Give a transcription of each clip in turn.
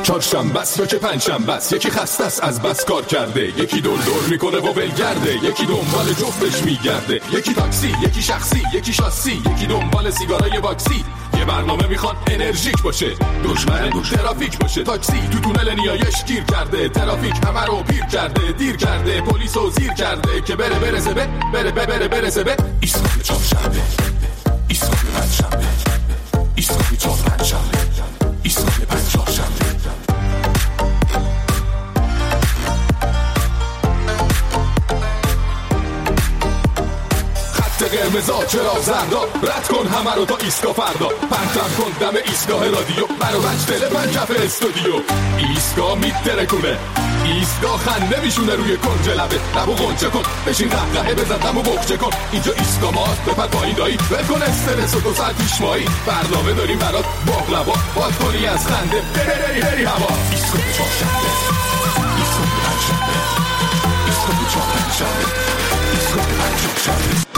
چهارشنبه است یا که پنجشنبه است، یکی خسته است از بس کار کرده، یکی دور میکنه و ولگرده، یکی دنبال جفتش میگرده، یکی تاکسی، یکی شخصی، یکی شاسی، یکی دنبال سیگارای واکسی. یه برنامه میخواد انرژیک باشه، دشمن ترافیک باشه. تاکسی تو تونل نیایش گیر کرده، ترافیک همه رو پیر کرده، دیر کرده، پلیسو زیر کرده که برسه به ایستگاه چهارشنبه، ایستگاه پنجشنبه، ایستگاه چهارشنبه، ایستگاه پنجشنبه. قرمزا چرا زردا، رد کن همه رو تا ایستگاه فردا، پرتم کن دم ایستگاه رادیو، برو بچ دل پنجف استودیو. ایستگاه میترکونه، ایستگاه خنده میشونه روی کنج لبه، لبو غنچه کن، بشین قهقهه بزن دمو بغچه کن. اینجا ایستگاه ماست، بپر پایین دایی، ول کن استرس و 2 ساعت پیش مایی، برنامه داریم برات باقلوا، باد کنی از خنده بری هوا. ایستگاه چهارشنبه، ایستگاه پنجشنبه، ایستگاه چهارشنبه، ایستگاه پنجشنبه.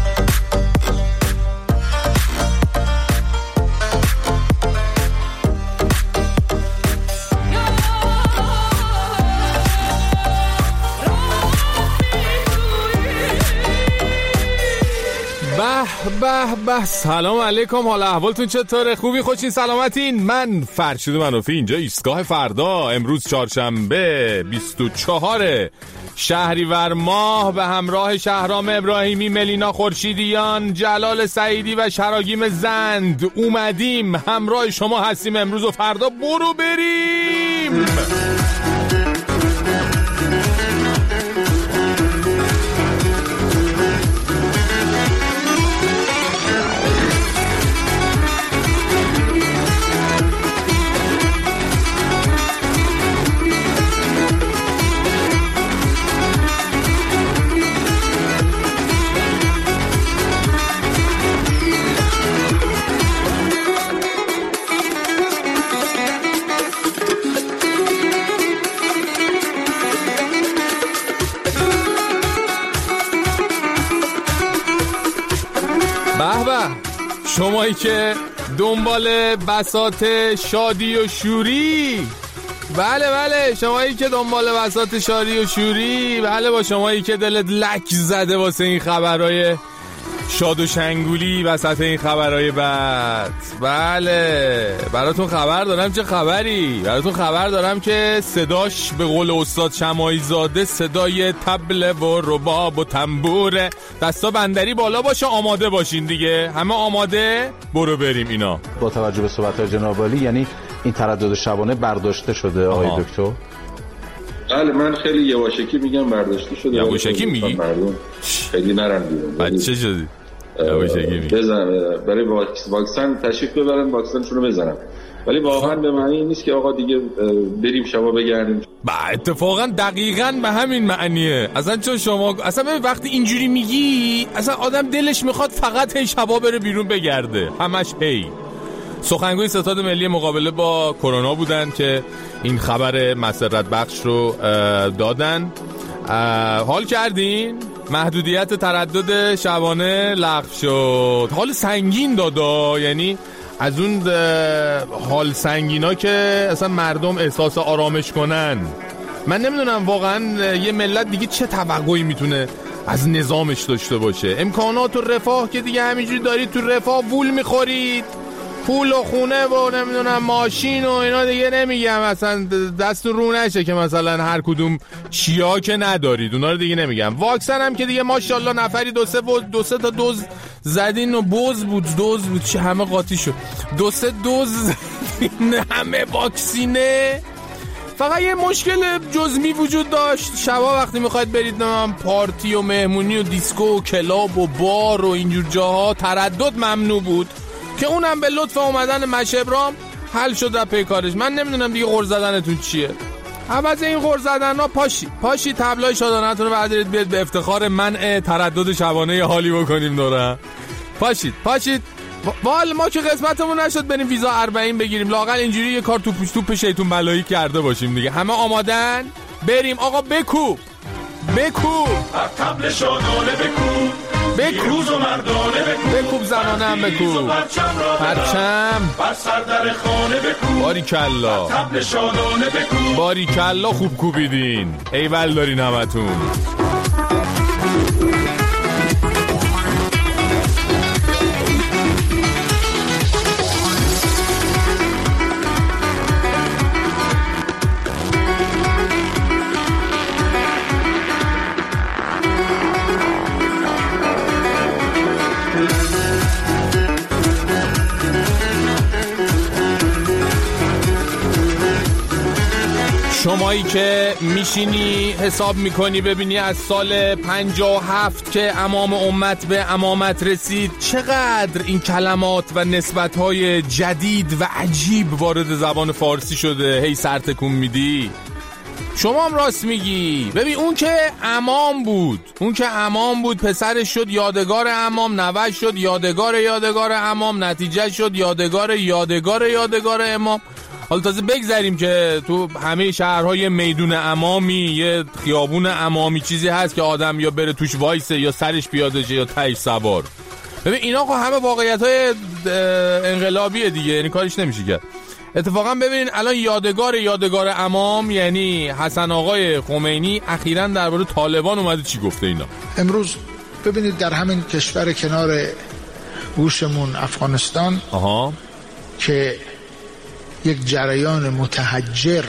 به سلام علیکم، حال احوالتون چطوره؟ خوبی؟ خوشین؟ سلامتین؟ من فرشید منافی، اینجا ایستگاه فردا. امروز چهارشنبه 24 شهریور ماه، به همراه شهرام ابراهیمی، ملینا خورشیدیان، جلال سعیدی و شراگیم زند اومدیم همراه شما هستیم امروز و فردا. برو بریم. شمایی که دنبال بساط شادی و شوری، بله شمایی که دنبال بساط شادی و شوری، بله با شمایی که دلت لک زده واسه این خبرهای شاد و شنگولی وسط این خبرهای بد، بله براتون خبر دارم. چه خبری؟ براتون خبر دارم که صداش به قول استاد شماعی زاده صدای طبل و رباب و تنبوره. دستا بندری بالا باشه، آماده باشین دیگه، همه آماده؟ برو بریم. اینا با توجه به صحبت‌های جناب عالی یعنی این تردد شبانه برداشته شده آقای دکتر؟ بله من خیلی یواشکی میگم برداشته شده. یواشکی میگی؟ خیلی نرم بیرون. بچه شدی؟ یواشکی میگی؟ بزن برای واکسن تشریف ببرن، واکسنشون رو بزنن، ولی واقعا به معنی نیست که آقا دیگه بریم شبا بگردیم. اتفاقا دقیقاً به همین معنیه. اصلا چون شما اصلا وقتی اینجوری میگی اصلا آدم دلش میخواد فقط هی شبا بره بیرون بگرده، همش هی. سخنگوی ستاد ملی مقابله با کرونا بودن که این خبر مسرت بخش رو دادن. حال کردین؟ محدودیت تردد شبانه لغو شد. حال سنگین دادا، یعنی از اون حال سنگینا که اصلا مردم احساس آرامش کنن. من نمیدونم واقعا یه ملت دیگه چه توقعی میتونه از نظامش داشته باشه. امکانات و رفاه که دیگه همینجوری دارید تو رفاه وول میخورید، پول و خونه و نمیدونم ماشین و اینا دیگه نمیگم، اصلا دستون رو نشه که مثلا هر کدوم چیا که ندارید اونا رو دیگه نمیگم. واکسن هم که دیگه ماشاءالله نفری دو سه تا دوز زدین و دوز بود چه همه قاطی شد، 2-3 دوز همه واکسینه. فقط یه مشکل جزمی وجود داشت، شبا وقتی میخواید برید پارتی و مهمونی و دیسکو و کلاب و بار و اینجور جاها تردد ممنوع بود که اونم به لطف اومدن مشبرام حل شد و پیکارش. من نمیدونم دیگه غر زدنتون چیه. عوض این غر زدن ها پاشی تبلای شادانتون رو بردارید بیاد به افتخار منع تردد شبانه حالی بکنیم دوره. پاشید وال ما که قسمتمون نشد بریم ویزا 40 بگیریم، لااقل اینجوری یه کار توپ شیطون بلایی کرده باشیم دیگه. همه آمادن؟ بریم آقا. بکوب تبل شادانه روز و مردانه بکوب زنانه هم بکوب، پرچم بر سر در خانه بکوب، باریکلا طبل شادانه بکوب. باریکلا خوب کوبیدین، ایول دارین همتون. شمایی که میشینی حساب میکنی ببینی از سال 57 که امام امت به امامت رسید چقدر این کلمات و نسبتهای جدید و عجیب وارد زبان فارسی شده، هی سر تکون میدی. شما هم راست میگی. ببین اون که امام بود پسرش شد یادگار امام، نوش شد یادگار امام، نتیجه شد یادگار امام. حالا تازه بگذاریم که تو همه شهرهای میدون امامی یه خیابون امامی چیزی هست که آدم یا بره توش وایسه یا سرش پیاده شه یا تهش سوار. ببین اینا خب همه واقعیت‌های انقلابیه دیگه، یعنی کارش نمیشه کرد. اتفاقا ببینین الان یادگار امام یعنی حسن آقای خمینی اخیراً درباره طالبان اومده چی گفته اینا. امروز ببینید در همین کشور کنار گوشمون افغانستان که یک جریان متحجر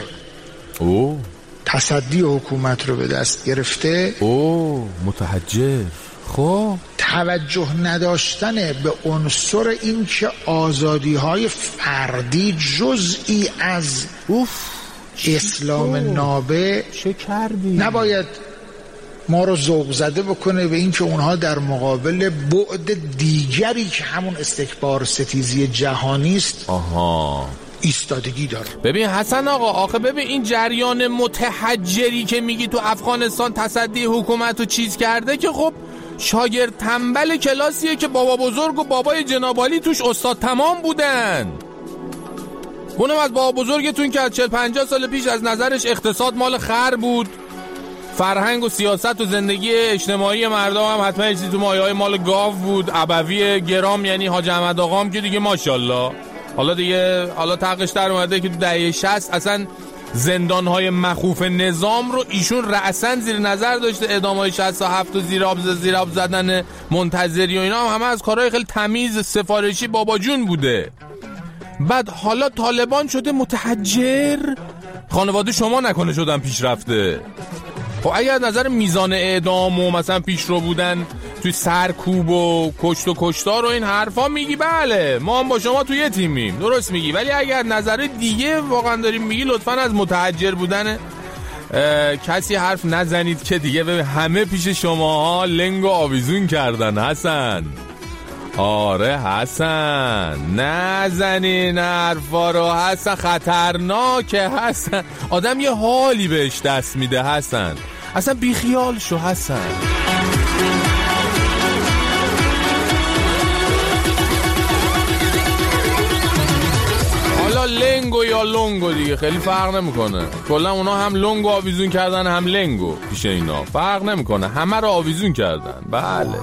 تصدی حکومت رو به دست گرفته. متحجر. خب توجه نداشتن به عنصر این که آزادی‌های فردی جزئی از اسلام نابع چه کردی؟ نباید ما رو ذوق زده بکنه به این که اونها در مقابل بعد دیگری که همون استکبار ستیزی جهانی است ایستادگی داره. ببین حسن آقا، آخه ببین این جریان متحجری که میگی تو افغانستان تصدی حکومت رو چیز کرده که خب شاگرد تنبل کلاسیه که بابا بزرگ و بابای جنابالی توش استاد تمام بودن. اونم از بابا بزرگتون که از 40-50 سال پیش از نظرش اقتصاد مال خر بود، فرهنگ و سیاست و زندگی اجتماعی مردم هم حتما چیزی تو مایه‌های مال گاو بود. ابوی گرام یعنی حاج احمد آقام که دیگه ماشاءالله حالا تقش در اومده که تو دهه 60 اصلا زندانهای مخوف نظام رو ایشون رأساً زیر نظر داشته، اعدام‌های 67 و زیر آب زدن منتظری و اینا همه از کارهای خیلی تمیز سفارشی بابا جون بوده. بعد حالا طالبان شده متحجر، خانواده شما نکنه شدن پیشرفته. خب اگر از نظر میزان اعدام و مثلا پیشرو بودن توی سرکوب و کشت و کشتار و این حرفا میگی بله ما هم با شما توی یه تیمیم، درست میگی. ولی اگر نظر دیگه واقعا داریم میگی لطفاً از متحجر بودن کسی حرف نزنید که دیگه به همه پیش شماها لنگ و آویزون کردن حسن. آره حسن نزنین حرفا رو حسن، خطرناکه حسن، آدم یه حالی بهش دست میده حسن، اصلا بیخیال شو حسن. حالا لنگو یا لنگو دیگه خیلی فرق نمیکنه، کلا اونا هم لنگو آویزون کردن هم لنگو پیش اینا فرق نمیکنه، همه رو آویزون کردن. بله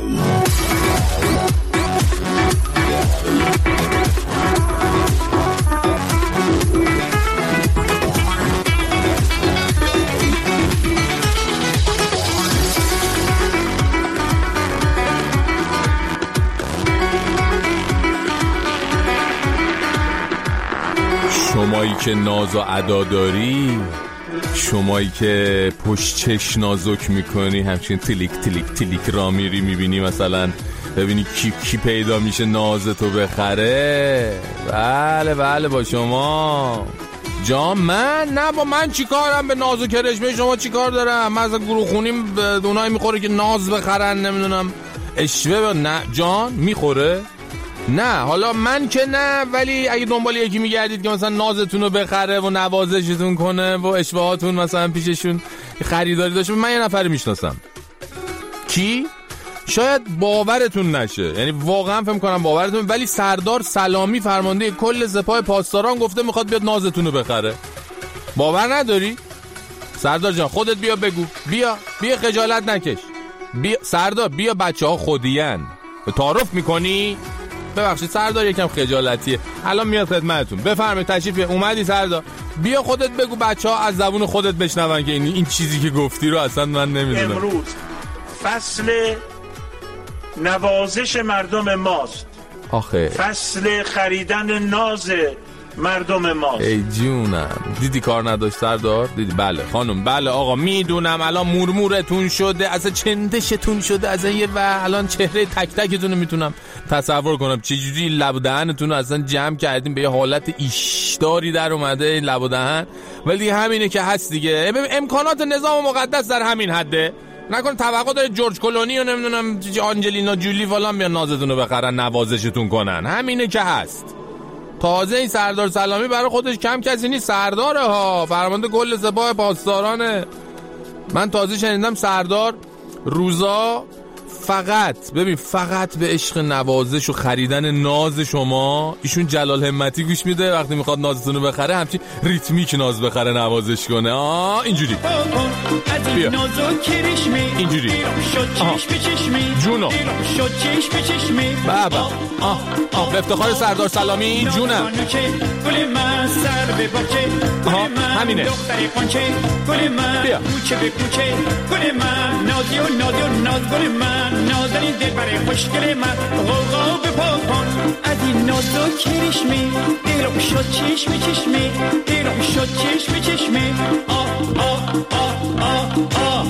شمایی که ناز و ادا داری، شمایی که پشت چش نازک میکنی همچین تلیک تلیک تلیک را میری میبینی مثلا ببینی کی پیدا میشه نازتو بخره. بله با شما جام من چی کارم به ناز و کرشمه شما چی کار دارم؟ من از گروه خونیم اونایی میخوره که ناز بخرن نمیدونم اشوه نه جان میخوره نه، حالا من که نه، ولی اگه دنبال یکی میگردید که مثلا نازتون رو بخره و نوازشتون کنه و اشوهاتون مثلا پیششون خریداری داشته، من یه نفر میشناسم. کی؟ شاید باورتون نشه، یعنی واقعا فهم کنم باورتون، ولی سردار سلامی فرمانده کل سپاه پاسداران گفته میخواد بیاد نازتون رو بخره. باور نداری؟ سردار جان خودت بیا بگو، بیا خجالت نکش، سردار بیا بچه‌ها خودیان تعارف میکنی؟ ببخشید سردار یکم خجالتیه، الان میاد خدمتتون. بفرمایید تشریف اومدی سردار، بیا خودت بگو بچه‌ها از زبون خودت بشنون که این چیزی که گفتی رو اصلا من نمیدونم. امروز فصل نوازش مردم ماست، آخه فصل خریدن ناز مردم ماست. ای جونم، دیدی کار نداشت سردار؟ دیدی؟ بله خانم، بله آقا میدونم الان مورمورتون شده، اصلا چندشتون شده اصلا و الان چهره تک تکتون رو میتونم تصور کنم چجوری لب و دهنتون رو اصلا جمع کردیم به یه حالت ایشداری در اومده لب و دهن، ولی همینه که هست دیگه. امکانات نظام مقدس در همین حده، نکن توقع داره جورج کلونی و نمیدونم آنجلینا جولی فلان بیان نازتون رو بخرن نوازشتون کنن، همینه که هست. تازه این سردار سلامی برای خودش کم کسی نیست، سرداره ها، فرمانده کل سپاه پاسدارانه. من تازه شنیدم سردار روزا فقط به عشق نوازش و خریدن ناز شما، ایشون جلال همتی گوش میده وقتی میخواد نازتون رو بخره، همچین ریتمیک ناز بخره نوازش کنه. اینجوری بیا اینجوری جونو بابا به افتخار سردار سلامی جونم. همینه بیا نازنین دل برای خوشگل من غوغا بپا کن از این ناز و کرشمی دیرم شد چشمی چشمی دیرم شد چشمی چشمی آه آه آه آه آه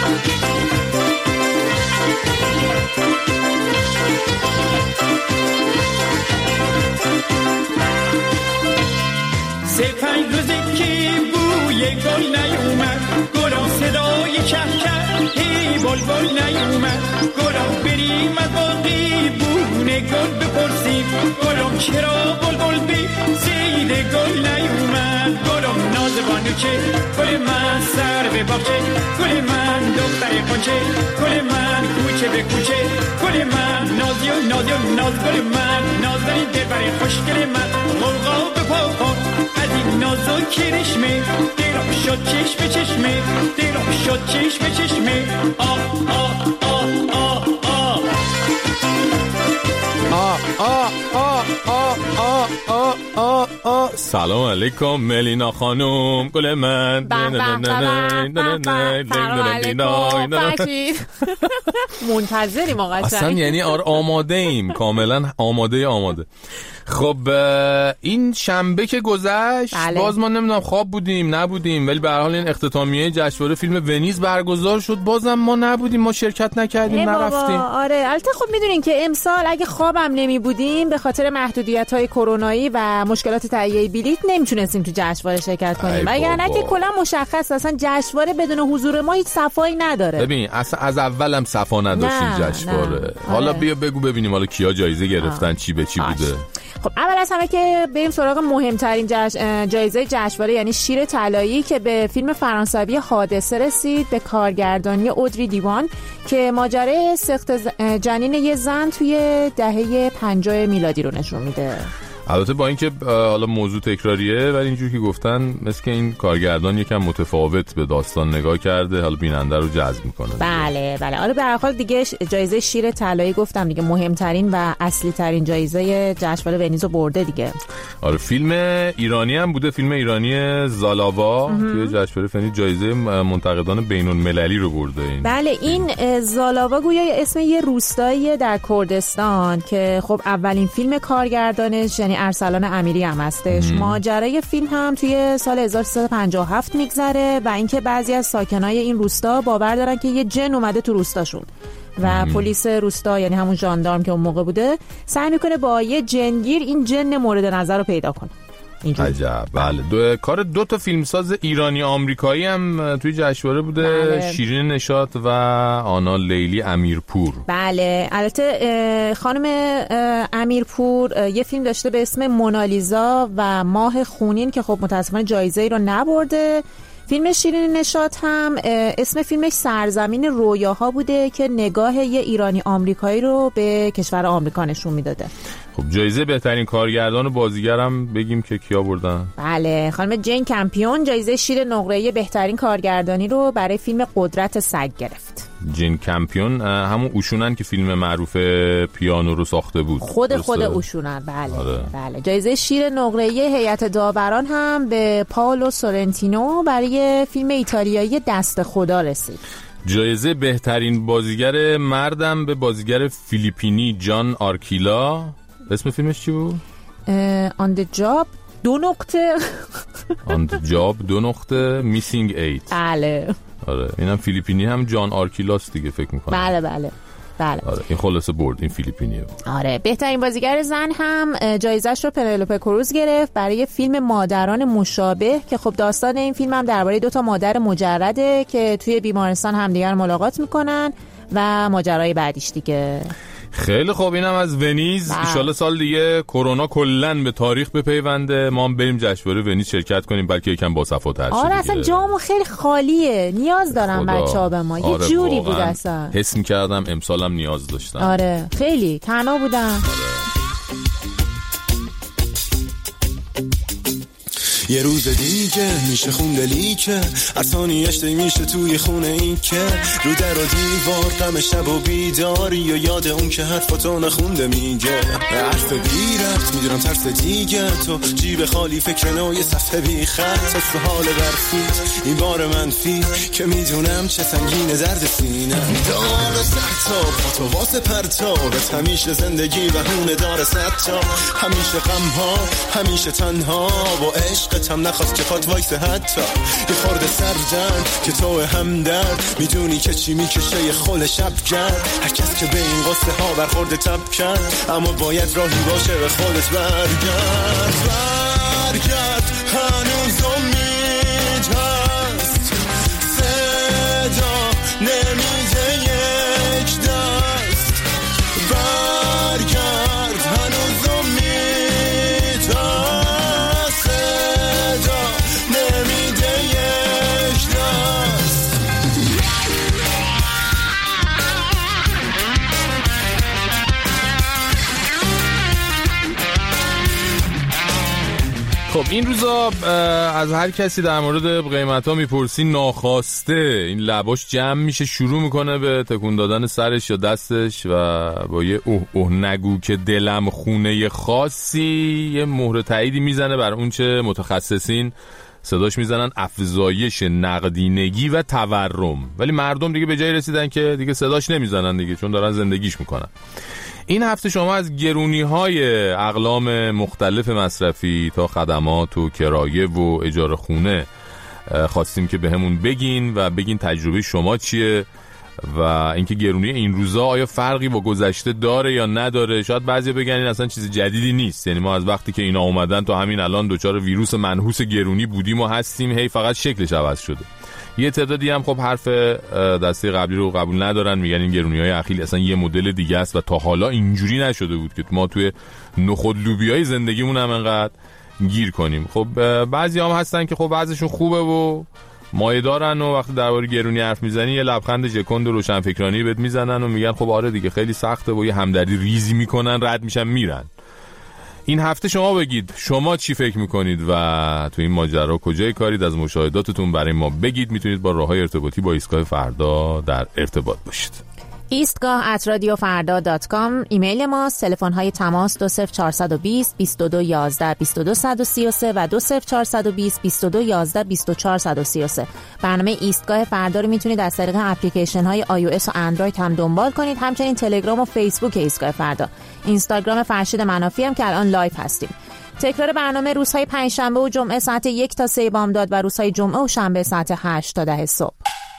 سه پنج روزه که بوی گل نیومد گلان صدای کهکه هی بلبل نیومد گلان بریم از باقی بونه گل بپرسیم گلان چرا بلبل بی زید گل نیومد گلان نازبانو که گل من سر به باغچه گل من دختر قنچه گل من کوچه به کوچه گل من نازی و نازی و ناز گل من نازنین دل برای خوشگل من غوغا بپا کن از این ناز و کرشمه دیرم شد چشم چشمه دیرم شد چشم چشمه آه آه آه آه آه سلام علیکم ملینا خانم گل من. منتظریم آقا اصلا، یعنی آماده ایم کاملا آماده. خب این شنبه که گذشت باز ما نمیدونم خواب بودیم نبودیم، ولی به هر حال این اختتامیه جشنواره فیلم ونیز برگزار شد، بازم ما نبودیم، ما شرکت نکردیم نرفتیم. آره البته خب میدونین که امسال اگه خوابم نمی بودیم به خاطر محدودیت‌های کرونایی و مشکلات تهیه بلیط نمیتونستیم تو جشنواره شرکت کنیم، وگرنه که کلا مشخص اصلا جشنواره بدون حضور ما هیچ صفایی نداره. ببین اصلا از اولم صفا نداشت جشنواره. حالا بیا بگو ببینیم حالا کیا جایزه گرفتن چی به چی بوده. خب اول از همه که بریم سراغ مهمترین جایزه جشنواره یعنی شیر طلایی که به فیلم فرانسوی حادثه رسید به کارگردانی اودری دیوان که ماجرای سقط جنین یه زن توی دهه 50 میلادی رو نشون میده. البته با اینکه حالا موضوع تکراریه ولی اینجوری که گفتن مثل که این کارگردان یکم متفاوت به داستان نگاه کرده، حالا بیننده رو جذب میکنه. بله آره به هر حال دیگه جایزه شیر طلایی گفتم دیگه مهمترین و اصلی ترین جایزه جشنواره ونیز رو برده دیگه. آره فیلم ایرانی هم بوده، فیلم ایرانی زالاوا توی جشنواره ونیز جایزه منتقدان بین‌المللی رو برده. بله این زالاوا گویا اسم یه روستایی در کردستان که خب اولین فیلم کارگردانش یعنی ارسلان امیری هم هستش. ماجرای فیلم هم توی سال 1357 میگذره و اینکه بعضی از ساکنای این روستا باور دارن که یه جن اومده تو روستاشون و پلیس روستا یعنی همون ژاندارم که اون موقع بوده سعی میکنه با یه جنگیر این جن مورد نظر رو پیدا کنه. عجب. بله کار دو تا فیلمساز ایرانی آمریکایی هم توی جشنواره بوده. بله. شیرین نشاط و آنا لیلی امیرپور. بله البته خانم امیرپور یه فیلم داشته به اسم مونالیزا و ماه خونین که خب متاسفانه جایزه رو نبرده. فیلم شیرین نشاط هم اسم فیلمش سرزمین رویاها بوده که نگاه یه ایرانی آمریکایی رو به کشور آمریکا نشون میداده. خب جایزه بهترین کارگردان و بازیگرم بگیم که کیا بردن؟ بله، خانم جین کمپیون جایزه شیر نقره‌ای بهترین کارگردانی رو برای فیلم قدرت سگ گرفت. جین کمپیون همون اوشونن که فیلم معروف پیانو رو ساخته بود. خود اوشونن. بله. بله. جایزه شیر نقره‌ای هیئت داوران هم به پائولو سورنتینو برای فیلم ایتالیایی دست خدا رسید. جایزه بهترین بازیگر مردم به بازیگر فیلیپینی جان آرکیلا. اسم فیلمش چی بود؟ On the job 2 On the job 2 Missing 8. بله. آره اینم فیلیپینی هم جان آرکیلاست دیگه فکر میکنم. بله. آره این خلاصه برد، این فیلیپینیه. آره بهترین بازیگر زن هم جایزش رو پنلوپه کروز گرفت برای فیلم مادران مشابه که خب داستان این فیلم هم درباره 2 مادر مجرده که توی بیمارستان همدیگر ملاقات میکنن و ماجرای بعدیش دیگه. خیلی خوب، اینم از ونیز. ان شاءالله سال دیگه کرونا کلا به تاریخ بپیونده، ما هم بریم جشنواره ونیز شرکت کنیم، بلکه یکم باصفاتر شه. آره اصلا جامو خیلی خالیه، نیاز دارن بچه‌ها به ما. یه جوری بود اصلا. حس می‌کردم امسالم نیاز داشتن. آره خیلی تنها بودن. یه روز دیگه میشه خوندلی که ارسانیش میشه توی خونه این که رو در و دیوار غم شب و بیداری و یاد اون که حرفاتو نخونده میگه حرف بی رفت میدونم ترس دیگه تو جیب خالی فکر نوی صفحه بی خط تو حال برفیت این بار منفی که میدونم چه سنگین درد سینه دام سختا با تو واسه پرتابت همیشه زندگی بهونه داره ستا همیشه غمها همیشه تنها با عشق هم نخواست که پات وایسه حتی یه خورده سردن که تو همدرد میدونی که چی میکشه یه خل شب گرد هر کس که به این قصه ها برخورده تب کرد اما باید راهی باشه به خودت برگرد هنوز امید هست صدا نمیده یک دست برگرد هنوز امید هست خب این روزا از هر کسی در مورد قیمت ها میپرسی ناخواسته این لباش جمع میشه، شروع میکنه به تکون دادن سرش یا دستش و با یه اوه نگو که دلم خونه خاصی یه مهر تاییدی میزنه بر اون چه متخصصین صداش میزنن افزایش نقدینگی و تورم. ولی مردم دیگه به جایی رسیدن که دیگه صداش نمیزنن دیگه، چون دارن زندگیش میکنن. این هفته شما از گرونی‌های اقلام مختلف مصرفی تا خدمات و کرایه و اجاره خونه خواستیم که بهمون بگین و بگین تجربه شما چیه و اینکه گرونی این روزا آیا فرقی با گذشته داره یا نداره. شاید بعضی بگن این اصلا چیز جدیدی نیست، یعنی ما از وقتی که اینا اومدن تا همین الان دچار ویروس منحوس گرونی بودیم و هستیم، هی فقط شکلش عوض شده. یه تعدادی هم خب حرف دسته قبلی رو قبول ندارن، میگن این گرونی‌های اخیر اصلا یه مدل دیگه است و تا حالا اینجوری نشده بود که ما توی نخود لوبیای زندگیمون هم انقدر گیر کنیم. خب بعضی هم هستن که خب بعضیشون خوبه و مایه دارن و وقتی درباره گرونی حرف میزنی یه لبخند ژکند و روشنفکرانی بهت میزنن و میگن خب آره دیگه خیلی سخته و یه همدردی ریزی میکنن، رد میشن میرن. این هفته شما بگید شما چی فکر میکنید و تو این ماجرا کجای کارید، از مشاهداتتون برای ما بگید. میتونید با راههای ارتباطی با ایستگاه فردا در ارتباط باشید. ایستگاه@radiofarda.com ایمیل ماست. تلفن‌های تماس 20420 22 11 22 133 و 20420 22 11 24 133. برنامه ایستگاه فردا رو میتونید از طریق اپلیکیشن‌های iOS و اندروید هم دنبال کنید. همچنین تلگرام و فیسبوک ایستگاه فردا، اینستاگرام فرشید منافی هم که الان لایو هستیم. تکرار برنامه روزهای پنجشنبه و جمعه ساعت 1 تا 3 بامداد و روزهای جمعه و شنبه ساعت 8 تا 10 صبح.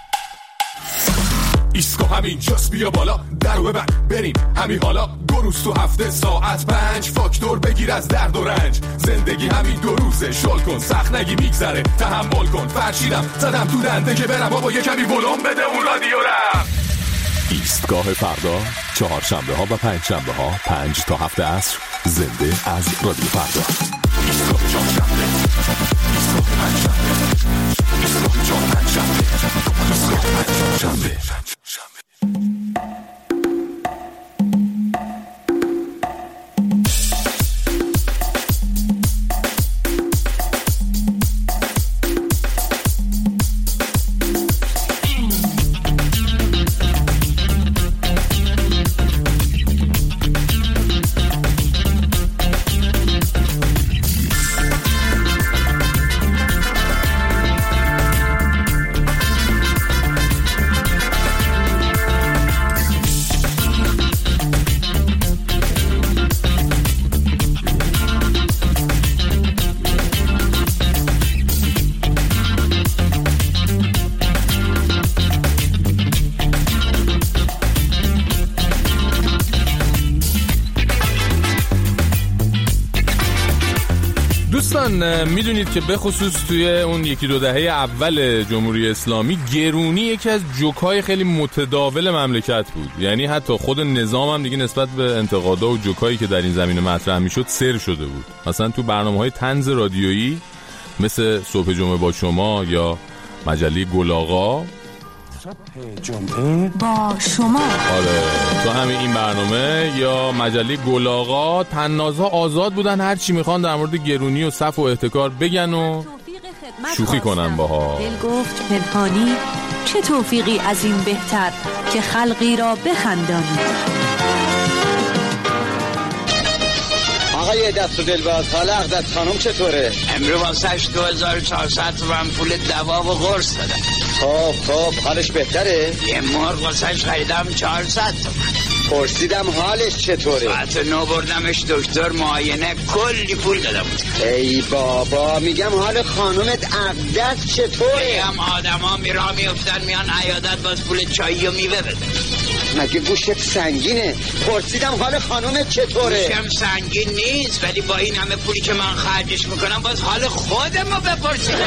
ایستگاه همین جاست، بیا بالا در و ببند بریم همین حالا. 2 روز تو هفته ساعت 5 فاکتور بگیر از درد و رنج. زندگی همین 2 روزه، شل کن سخت نگی میگذره، تحمل کن. فرشیدم زدم تو دنده که برم بابا یه کمی ولوم بده اون رادیو رم. ایستگاه فردا چهارشنبه ها و پنجشنبه ها 5 تا 7 عصر زنده از رادیو فردا. ایستگاه چهارشنبه، ایستگاه پنجشنبه، ایستگاه چهارشنبه، ایستگاه پنجشنبه. دوستان میدونید که به خصوص توی اون یکی دو دهه اول جمهوری اسلامی گرونی یکی از جوکای خیلی متداول مملکت بود. یعنی حتی خود نظام هم دیگه نسبت به انتقادا و جوکایی که در این زمینه مطرح میشد سر شده بود. مثلا تو برنامه‌های طنز رادیویی مثل صبح جمعه با شما یا مجله گل‌آقا جمعه با شما، آره تو همین این برنامه یا مجله گل‌آقا طنازها آزاد بودن هر چی میخوان در مورد گرونی و صف و احتکار بگن و شوخی کنن باها. دل گفت پنهانی چه توفیقی از این بهتر که خلقی را بخندانی. آقای دست و دلباز حالا عقدت خانم چطوره؟ امرو واسش 2400 تومن پول دوا و قرص دادم. خب حالش بهتره؟ یه مرغ واسش خریدم 400 تومن. پرسیدم حالش چطوره؟ بعد نو بردمش دکتر معاینه کلی پول دادم. ای بابا میگم حال خانومت عقدت چطوره؟ هم آدما میرا میافتن میان عیادت باز پول چایی و میوه بده. مگه گوشت سنگینه؟ پرسیدم حال خانومت چطوره؟ گوشم سنگین نیست ولی با این همه پولی که من خرجش میکنم باز حال خودمو بپرسیدم.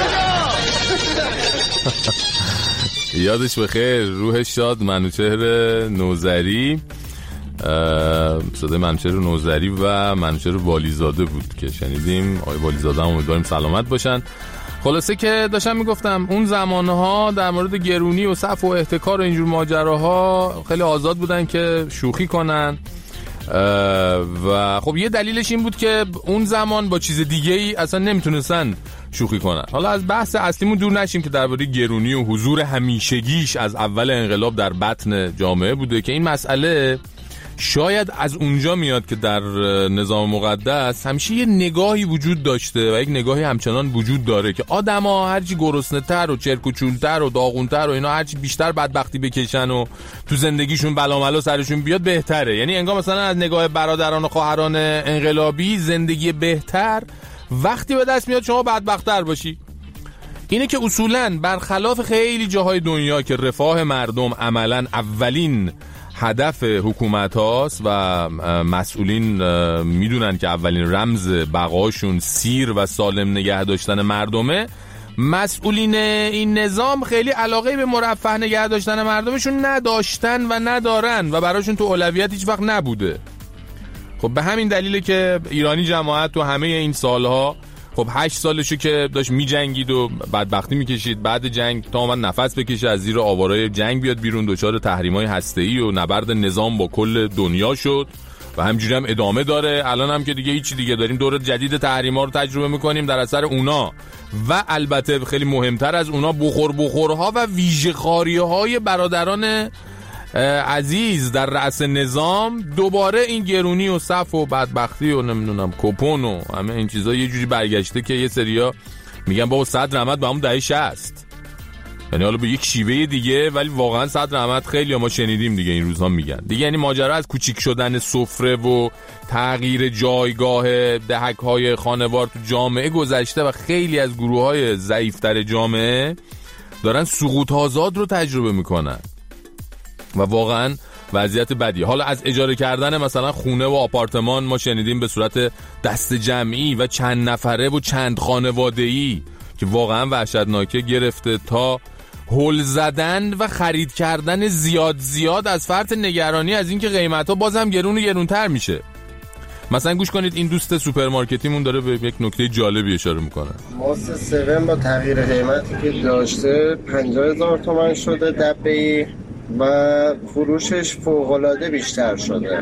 یادش بخیر، روحش شاد، منوچهر نوذری، صدای منوچهر نوذری و منوچهر والیزاده بود که شنیدیم. آقای والیزاده هم امیدواریم سلامت باشن. خلاصه که داشتم میگفتم اون زمانها در مورد گرونی و صف و احتکار و اینجور ماجراها خیلی آزاد بودن که شوخی کنن و خب یه دلیلش این بود که اون زمان با چیز دیگه ای اصلا نمیتونستن شوخی کنن. حالا از بحث اصلیمون دور نشیم که درباره گرونی و حضور همیشگیش از اول انقلاب در بطن جامعه بوده که این مسئله شاید از اونجا میاد که در نظام مقدس همیشه یه نگاهی وجود داشته و یک نگاهی همچنان وجود داره که آدما هرچی گرسنه‌تر و چرک و چولتر و داغونتر و اینا هرچی بیشتر بدبختی بکشن و تو زندگیشون بلاملا سرشون بیاد بهتره. یعنی انگار مثلا از نگاه برادران و خواهران انقلابی زندگی بهتر وقتی به دست میاد شما بدبخت‌تر باشی. اینه که اصولاً برخلاف خیلی جاهای دنیا که رفاه مردم عملاً اولین هدف حکومت هاست و مسئولین میدونن که اولین رمز بقاشون سیر و سالم نگه داشتن مردمه، مسئولین این نظام خیلی علاقه به مرفه نگه داشتن مردمشون نداشتن و ندارن و براشون تو اولویت هیچ وقت نبوده. خب به همین دلیله که ایرانی جماعت تو همه این سالها خب 8 سالشو که داشت میجنگید و بدبختی میکشید، بعد جنگ تا اومد نفس بکشه از زیر آوارای جنگ بیاد بیرون، دچار تحریم‌های هسته‌ای و نبرد نظام با کل دنیا شد و همینجوری هم ادامه داره. الان هم که دیگه هیچی دیگه داریم دور جدید تحریم‌ها رو تجربه میکنیم در اثر اونا و البته خیلی مهمتر از اونا بخورها و ویژه‌خواری‌های برادران عزیز در رأس نظام. دوباره این گرونی و صف و بدبختی و نمیدونم کوپون و همه این چیزا یه جوری برگشته که یه سریا میگن بابا صد رحمت به همون دهه 60، یعنی حالا به یک شیوه دیگه ولی واقعا صد رحمت خیلی ما شنیدیم دیگه این روزها میگن دیگه. یعنی ماجرا از کوچیک شدن سفره و تغییر جایگاه دهک‌های خانوار تو جامعه گذشته و خیلی از گروه‌های ضعیف‌تر جامعه دارن سقوط آزاد رو تجربه میکنن و واقعا وضعیت بدی. حالا از اجاره کردن مثلا خونه و آپارتمان ما شنیدیم به صورت دست جمعی و چند نفره و چند خانواده‌ای که واقعا وحشتناکه گرفته تا هول زدن و خرید کردن زیاد از فرط نگرانی از اینکه قیمت‌ها بازم گرونتر میشه. مثلا گوش کنید این دوست سوپرمارکتیمون داره به یک نکته جالبی اشاره میکنه. ماست 7 با تغییر قیمتی که داشته 50,000 تومان شده دبه‌ای و فروشش فوق‌العاده بیشتر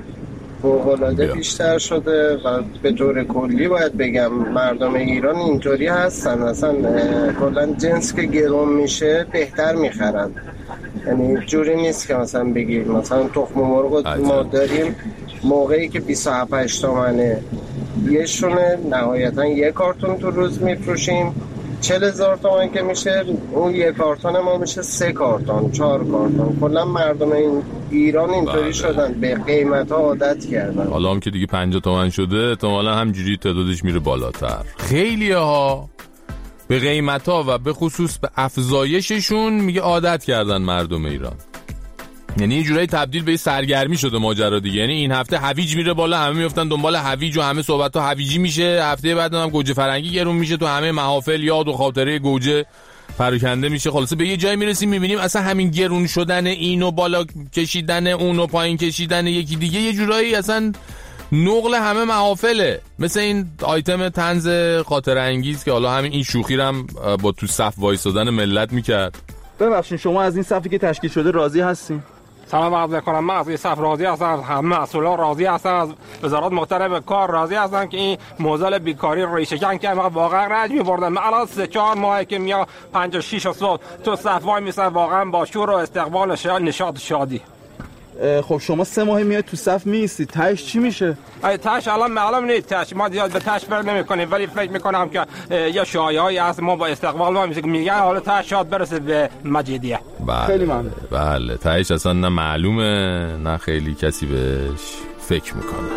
شده و به طور کلی باید بگم مردم ایران اینطوری هستن، اصلا کلا جنس که گرون میشه بهتر میخرن. یعنی جوری نیست که مثلا بگیم مثلا تخم مرغ ما داریم موقعی که 27 تومنه یه شونه نهایتا یک کارتون تو روز میفروشیم، 40,000 تومان که میشه اون یک کارتون ما میشه 3 کارتون 4 کارتون. کلا مردم این ایران اینطوری شدن به قیمت ها عادت کردن. حالا هم که دیگه 50 تومن شده احتمالاً همجوری تعدادش میره بالاتر. خیلی ها به قیمت ها و به خصوص به افزایششون میگه عادت کردن مردم ایران. یعنی یه جورایی تبدیل به سرگرمی شده ماجرا دیگه. یعنی این هفته هویج میره بالا، همه میافتن دنبال هویج و همه صحبت ها هویجی میشه، هفته بعد هم گوجه فرنگی گرون میشه، تو همه محافل یاد و خاطره گوجه پراکنده میشه. خلاصه به یه جایی میرسیم میبینیم اصلا همین گرون شدن اینو بالا کشیدن اونو پایین کشیدن یکی دیگه یه جورایی اصلا نقل همه محافله. مثل این آیتم طنز خاطره انگیز که حالا همین این شوخی رو هم با تو صف وایسادن ملت میکرد. ببخشید شما از این صفی که تشکیل شده راضی هستین؟ سلام عرض می‌کنم. من از این صف راضی هستم، همه مسئولان راضی هستن، از وزارت محترم کار راضی هستن که این موزل بیکاری ریشه‌کن که واقعا رنج می‌بردن. من الان 3-4 ماهه که میام 5-6 صبح تو صف وای میسن، واقعا با شور و استقبال نشاط شادی. خب شما 3 ماه میاد تو صف میسید، تهش چی میشه؟ تهش الان معلوم نیست، تهش ما زیاد به تهش فکر نمی‌کنیم، ولی فکر می‌کنم که یه شایعه‌ای هست ما با استقبال ما میگن حالا تهش شاید برسه به مجیدیه. خیلی ممنون. بله تهش اصلا نه معلومه نه خیلی کسی بهش فکر میکنه.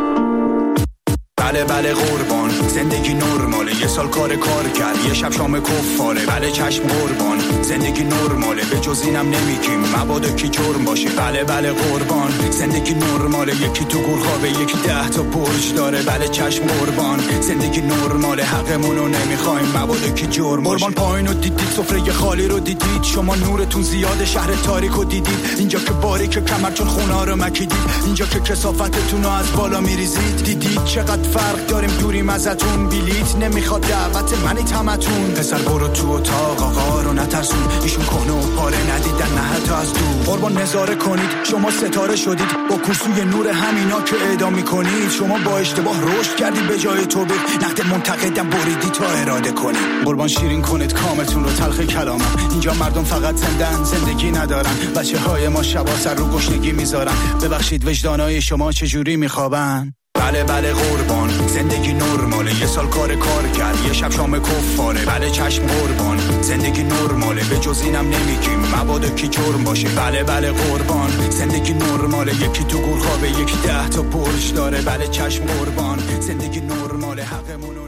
بله بله قربان، زندگی نرماله، یه سال کار کرد، یه شب شام کفاره، بله چشم قربان، زندگی نرماله، به جز اینم نمیگیم مبادا کی جرم باشه. بله بله قربان، زندگی نرماله، یکی تو گورخوابه، یکی 10 تا برج داره، بله چشم قربان، زندگی نرماله، حقمونو نمیخوایم مبادا کی جرم باشه. قربان پایینو دیدید، سفره خالی رو دیدید، شما نورتون زیاده، شهر تاریکو دیدید، اینجا که باریک کمر چون خونا رو مکیدید، اینجا که کثافتتون رو از بالا میریزید، دیدید چقدر فرق داریم دوریم ازتون، بلیت نمیخواد دعوت منی تمتون، پسر برو تو اتاق آقا رو نترسون، ایشون کهنه و پاره ندیدن نه حتی از دور. قربان نظاره کنید شما ستاره شدید، با کرسوی نور همینا که اعدام میکنید، شما با اشتباه رشد کردید به جای توبه، نقد منتقدم بریدی تا اراده کنید. قربان شیرین کنید کامتون رو تلخ کلامم، اینجا مردم فقط زندن زندگی ندارن، بچه های ما شبا سر رو گشنگی میذارن، ببخشید وجدانای شما چجوری میخوابن. بله بله قربان، زندگی نرماله، یه سال کار کرد، یه شب شام کفاره، بله چشم قربان، زندگی نرماله، به جز اینم نمیگیم مبادا کی جرم باشه. بله بله قربان، زندگی نرماله، یکی تو گورخوابه، یکی 10 تا برج داره، بله چشم قربان، زندگی نرماله، حقمونو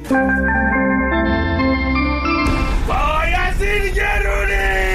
بایزین گرونی.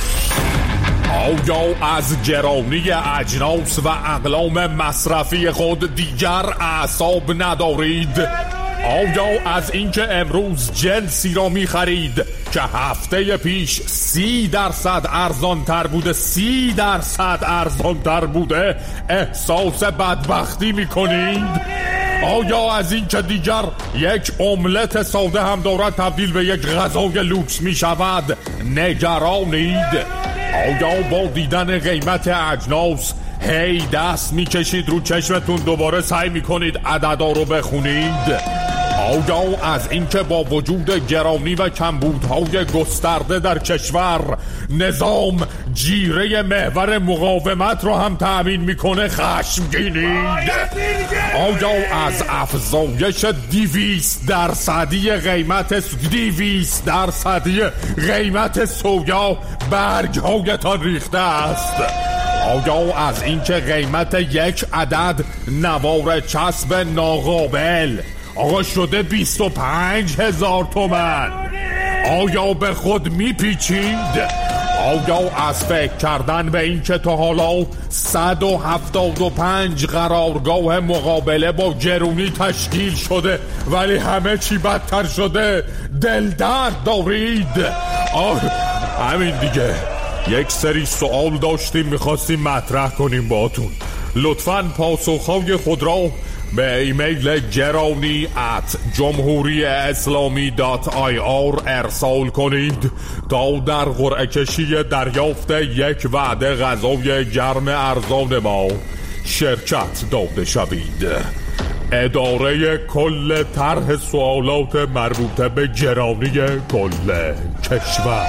آیا از گرانی اجناس و اقلام مصرفی خود دیگر اعصاب ندارید؟ آیا از اینکه امروز جنسی را می خرید که هفته پیش 30% ارزان‌تر بوده 30% ارزان‌تر بوده احساس بدبختی می کنید؟ آیا از این که دیگر یک املت ساده هم دارد تبدیل به یک غذای لوکس می شود نگرانید؟ آیا با دیدن قیمت اجناس هی دست می کشید رو چشمتون دوباره سعی می کنید عددا رو بخونید؟ آیا از اینکه با وجود گرانی و کمبودهای گسترده در کشور نظام جیره محور مقاومت رو هم تأمین میکنه خشمگینید؟ آیا از افزایش 200% قیمت سویا برگهایتان ریخته است؟ آیا از اینکه قیمت یک عدد نوار چسب ناقابل آقا شده 25,000 تومان؟ آیا به خود میپیچید؟ آیا از فکر کردن به این که تا حالا 175 قرارگاه مقابله با گرونی تشکیل شده ولی همه چی بدتر شده دل درد دارید؟ همین دیگه، یک سری سوال داشتیم میخواستیم مطرح کنیم باهاتون. لطفاً پاسخهای خود را به ایمیل gerani@jamhurieslamie.ir ارسال کنید تا در قرعه کشی دریافت یک وعده غذای گرم ارزان ما شرکت داده شوید. اداره کل طرح سوالات مربوطه به گرانی کل کشور.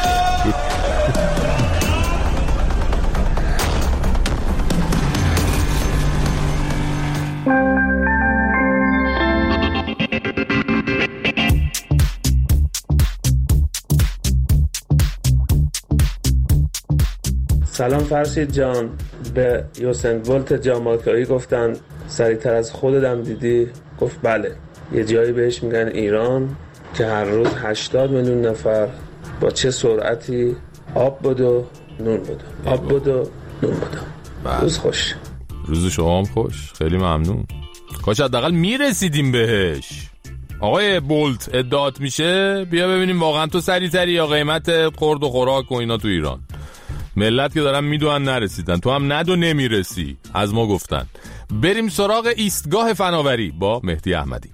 سلام فرشید جان، به یوسین بولت جامائیکایی گفتن سریعتر از خودم دیدی؟ گفت بله. یه جایی بهش میگن ایران که هر روز 80 میلیون نفر با چه سرعتی آب بدو نون بدو، آب بدو بودم. روز خوش. روز شما هم خوش. خیلی ممنون. کاش حداقل میرسیدیم بهش. آقای بولت ادعات میشه بیا ببینیم واقعا تو سریع‌تری یا قیمت خورد و خوراک و اینا تو ایران. ملت که دارن میدونن نرسیدن، تو هم ندو نمیرسی، از ما گفتن. بریم سراغ ایستگاه فناوری با مهدی احمدی.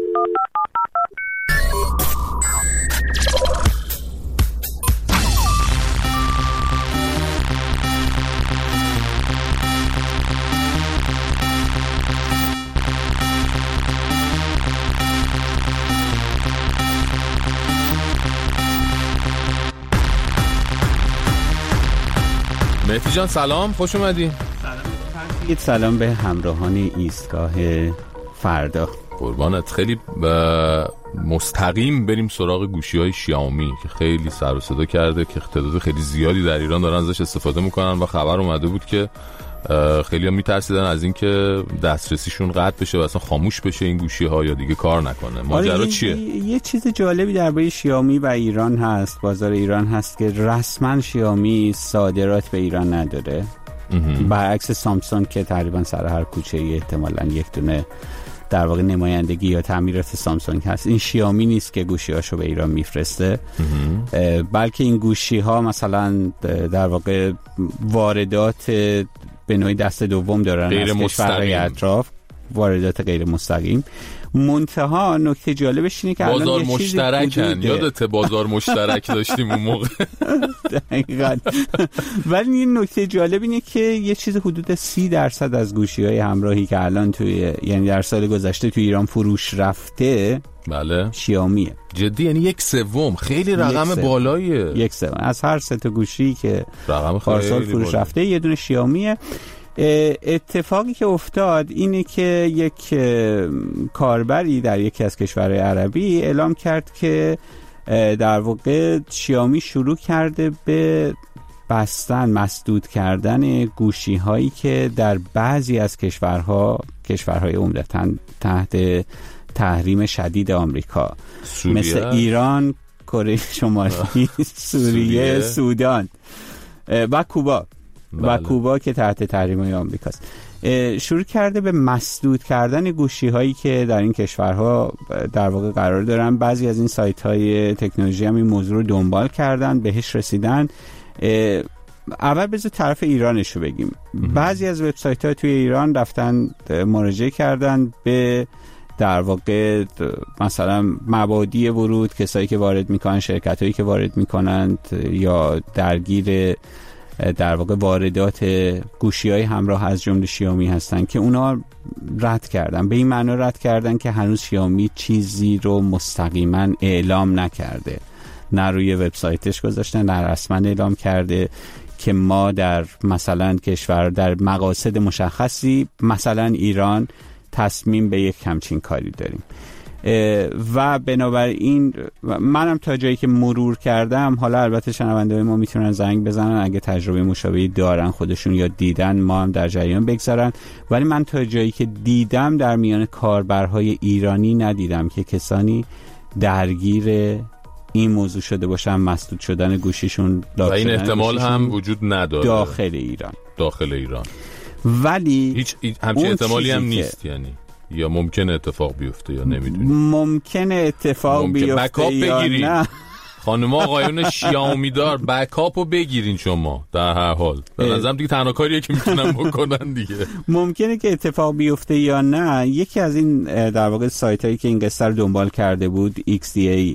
مهدی جان سلام، خوش اومدی. سلام به همراهان ایستگاه فردا. قربانت. خیلی مستقیم بریم سراغ گوشی‌های شیائومی که خیلی سر و صدا کرده که تعداد خیلی زیادی در ایران دارن ازش استفاده میکنن و خبر اومده بود که خیلی‌ها میترسیدن از این که دسترسیشون قطع بشه و اصلا خاموش بشه این گوشی‌ها یا دیگه کار نکنه. ماجرا چیه؟ یه چیز جالبی درباره شیائومی و ایران هست، بازار ایران هست که رسما شیائومی صادرات به ایران نداره. برعکس سامسونگ که تقریبا سر هر کوچه‌ای احتمالاً یک دونه در واقع نمایندگی یا تعمیرات سامسونگ هست. این شیائومی نیست که گوشی‌هاشو به ایران میفرسته، بلکه این گوشی‌ها مثلا در واقع واردات به نوعی دست دوم دارن از کشورهای اطراف، واردات غیر مستقیم. منتها نکته جالبش اینه که بازار مشترکن. یادته بازار مشترک داشتیم اون موقع. دقیقاً. ولی این نکته جالب اینه که یه چیز حدود 30% از گوشی‌های همراهی که الان یعنی در سال گذشته توی ایران فروش رفته بله شیائومیه. جدی؟ یعنی 1/3. خیلی رقم بالاییه. 1/3 از هر 3 تا گوشی که رقم پارسال فروش رفته یه دونه شیائومیه. اتفاقی که افتاد اینه که یک کاربری در یکی از کشورهای عربی اعلام کرد که در واقع شیائومی شروع کرده به مسدود کردن گوشی هایی که در بعضی از کشورهای عمدتاً تحت تحریم شدید آمریکا مثل ایران، کره شمالی، سوریه، سودان و کوبا و کوبا که تحت تحریم آمریکاست، شروع کرده به مسدود کردن گوشی هایی که در این کشورها در واقع قرار دارن. بعضی از این سایت های تکنولوژی هم این موضوع رو دنبال کردن، بهش رسیدن. اول بذار طرف ایرانش رو بگیم. بعضی از وبسایت ها توی ایران رفتن مراجعه کردن به در واقع مثلا مبادی ورود، کسایی که وارد میکنن، شرکت هایی که وارد میکنند یا درگیر در واقع واردات گوشی‌های همراه از جمله شیائومی هستن که اونا رد کردن. به این معنی رد کردن که هنوز شیائومی چیزی رو مستقیما اعلام نکرده، نه روی وبسایتش گذاشته، نه رسما اعلام کرده که ما در مثلا کشور در مقاصد مشخصی مثلا ایران تصمیم به یک همچین کاری داریم. و بنابراین منم تا جایی که مرور کردم، حالا البته شنونده‌های ما میتونن زنگ بزنن اگه تجربه مشابهی دارن خودشون یا دیدن، ما هم در جریان بگذارن، ولی من تا جایی که دیدم در میان کاربرهای ایرانی ندیدم که کسانی درگیر این موضوع شده باشن مسدود شدن گوشیشون و این احتمال هم وجود نداره داخل ایران. ولی هیچ همچین احتمالی هم نیست، یعنی یا ممکنه اتفاق بیفته یا نمیدونی. ممکنه اتفاق بیفته یا نه. خانم آقایون شیائومی دار بکاپو بگیرین شما. در هر حال به نظرم دیگه تنها کاریه که میتونن بکنن دیگه. ممکنه که اتفاق بیفته یا نه. یکی از این در واقع سایت هایی که این قصه رو دنبال کرده بود XDA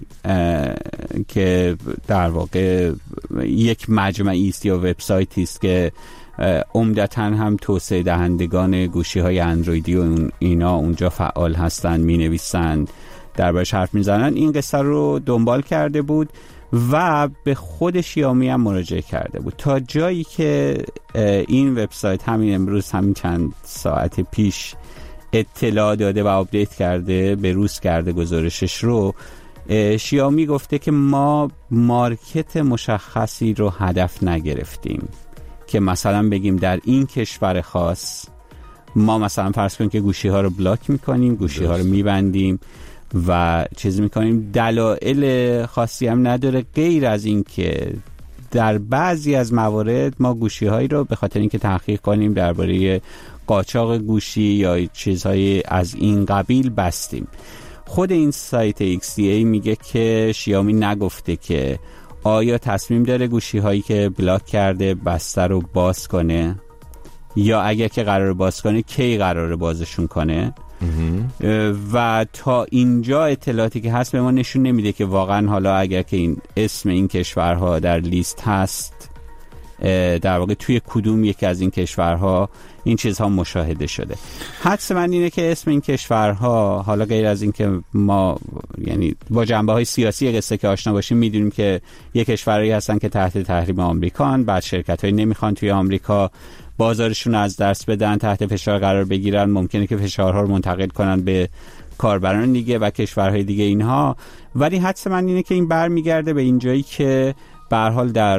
که در واقع یک مجمعی است یا وبسایتی است که عمدتاً هم توسعه دهندگان گوشی های اندرویدی و اینا اونجا فعال هستن، می نویسن، دربارش حرف می زنن. این قصه رو دنبال کرده بود و به خود شیائومی هم مراجعه کرده بود، تا جایی که این وبسایت همین امروز، همین چند ساعت پیش اطلاع داده و آپدیت کرده، به روز کرده گزارشش رو. شیائومی گفته که ما مارکت مشخصی رو هدف نگرفتیم که مثلا بگیم در این کشور خاص ما مثلا فرض کنیم که گوشی ها رو بلاک میکنیم، گوشی ها رو میبندیم و چیز میکنیم. دلایل خاصی هم نداره غیر از این که در بعضی از موارد ما گوشی‌هایی رو به خاطر اینکه تحقیق کنیم درباره قاچاق گوشی یا چیزهای از این قبیل بستیم. خود این سایت XDA میگه که شیائومی نگفته که آیا تصمیم داره گوشی‌هایی که بلاک کرده بسته رو باز کنه یا اگر که قرار باز کنه کی قراره بازشون کنه. و تا اینجا اطلاعاتی که هست به ما نشون نمیده که واقعا حالا اگر که این اسم این کشورها در لیست هست در واقع توی کدوم یکی از این کشورها این چیزها مشاهده شده. حدس من اینه که اسم این کشورها، حالا غیر از این که ما یعنی با جنبه‌های سیاسی قصه که آشنا باشیم میدونیم که یک کشورهایی هستن که تحت تحریم آمریکان، بعد شرکت‌های نمیخوان توی آمریکا بازارشون از دست بدن، تحت فشار قرار بگیرن، ممکنه که فشارها رو منتقل کنن به کاربران دیگه و کشورهای دیگه اینها. ولی حدس من اینه که این برمیگرده به اینجایی که به هر حال در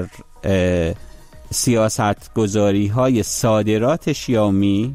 سیاست گذاری های صادرات شیائومی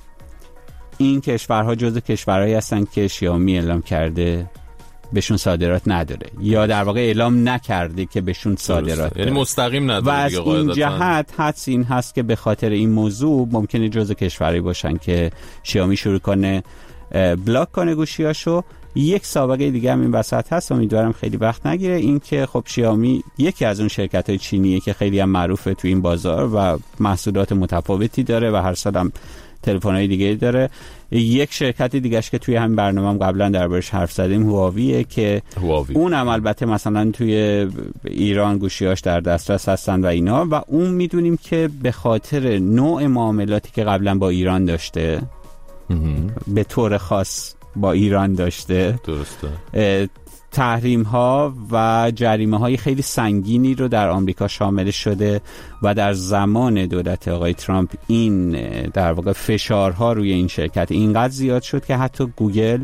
این کشورها جزو کشورهایی هستن که شیائومی اعلام کرده بهشون صادرات نداره یا در واقع اعلام نکرده که بهشون صادرات داره. یعنی مستقیم نداره. و از این جهت حدس این هست که به خاطر این موضوع ممکنه جزو کشورهایی باشن که شیائومی شروع کنه بلاک کنه گوشیاشو. یک سابقه دیگه هم این وسط هست، امیدوارم خیلی وقت نگیره، این که خب شیائومی یکی از اون شرکت‌های چینیه که خیلی هم معروفه تو این بازار و محصولات متفاوتی داره و هر سال هم تلفن‌های دیگه داره. یک شرکت دیگه‌اش که توی همین برنامه هم قبلا دربارش حرف زدیم هواویه که اون هم البته مثلا توی ایران گوشی‌هاش در دسترس هستن و اینا، و اون میدونیم که به خاطر نوع معاملاتی که قبلا با ایران داشته به طور خاص با ایران داشته، درسته، تحریم ها و جریمه های خیلی سنگینی رو در آمریکا شامل شده و در زمان دولت آقای ترامپ این در واقع فشارها روی این شرکت اینقدر زیاد شد که حتی گوگل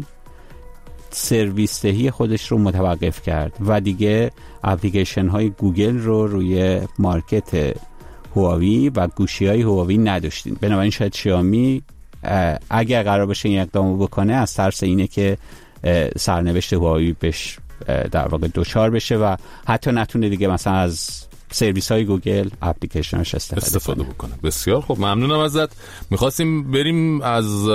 سرویس دهی خودش رو متوقف کرد و دیگه اپلیکیشن های گوگل رو روی مارکت هواوی و گوشی های هواوی نداشتین. بنابراین شاید شیائومی اگر قرار باشه این اقدامو بکنه از ترس اینه که سرنوشت هواوی بهش در واقع دچار بشه و حتی نتونه دیگه مثلا از سرویس های گوگل اپلیکیشنش استفاده بکنه. بسیار خب، ممنونم ازت. میخواستیم بریم از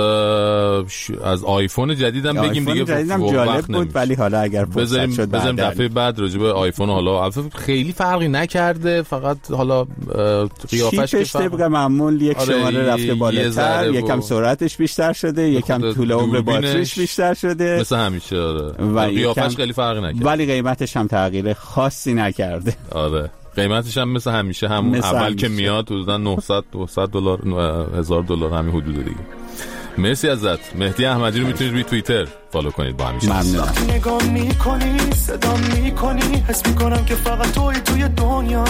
آیفون جدیدم بگیم دیگه. جدیدم جالب بود ولی حالا اگر فرصت شد بذاریم دفعه بعد راجع به آیفون حالا خیلی فرقی نکرده، فقط حالا قیافش که طبق معمول یک شماره رفته بالاتر، یکم سرعتش بیشتر شده، یکم طول عمر باتریش بیشتر شده مثل همیشه. آره، قیافش خیلی فرقی نکرده ولی قیمتش هم تغییر خاصی نکرده. آره، قیمتش هم مثل همیشه همون اول که میاد حدودا 900 دلار 1000 دلار همین حدود دیگه. مرسی ازت. مهدی احمدی رو میتونید روی توییتر فالو کنید. با همیشه ممنونم. نگاه میکنی، صدا میکنی، حس میکنم که فقط توی دنیا.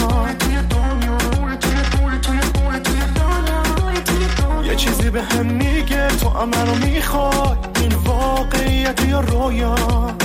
یه چیزی به هم میگه تو هم منو میخوای، این واقعیت یا رویا.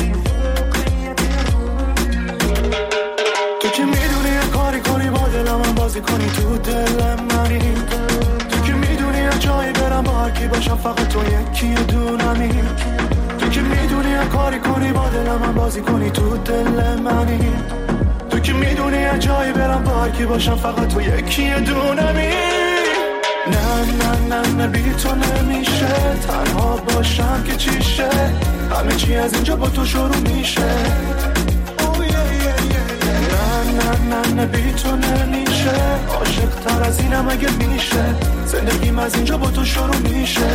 تو که میدونی یه کاری کنی با دلم هم بازی کنی تو دل منی. تو که میدونی یه جایی برم با هر کی باشم فقط تو یکی دونمی. تو که میدونی یه کاری کنی با دلم هم بازی کنی تو دل منی. تو که میدونی یه جایی برم با هر کی باشم فقط تو یکی دونمی. نه بی تو نمیشه تنها باشم که چیشه، همه چی از اینجا با تو شروع میشه. نه بی تو نمیشه، عاشق تر از اینم اگه میشه، زندگیم از اینجا با تو شروع میشه.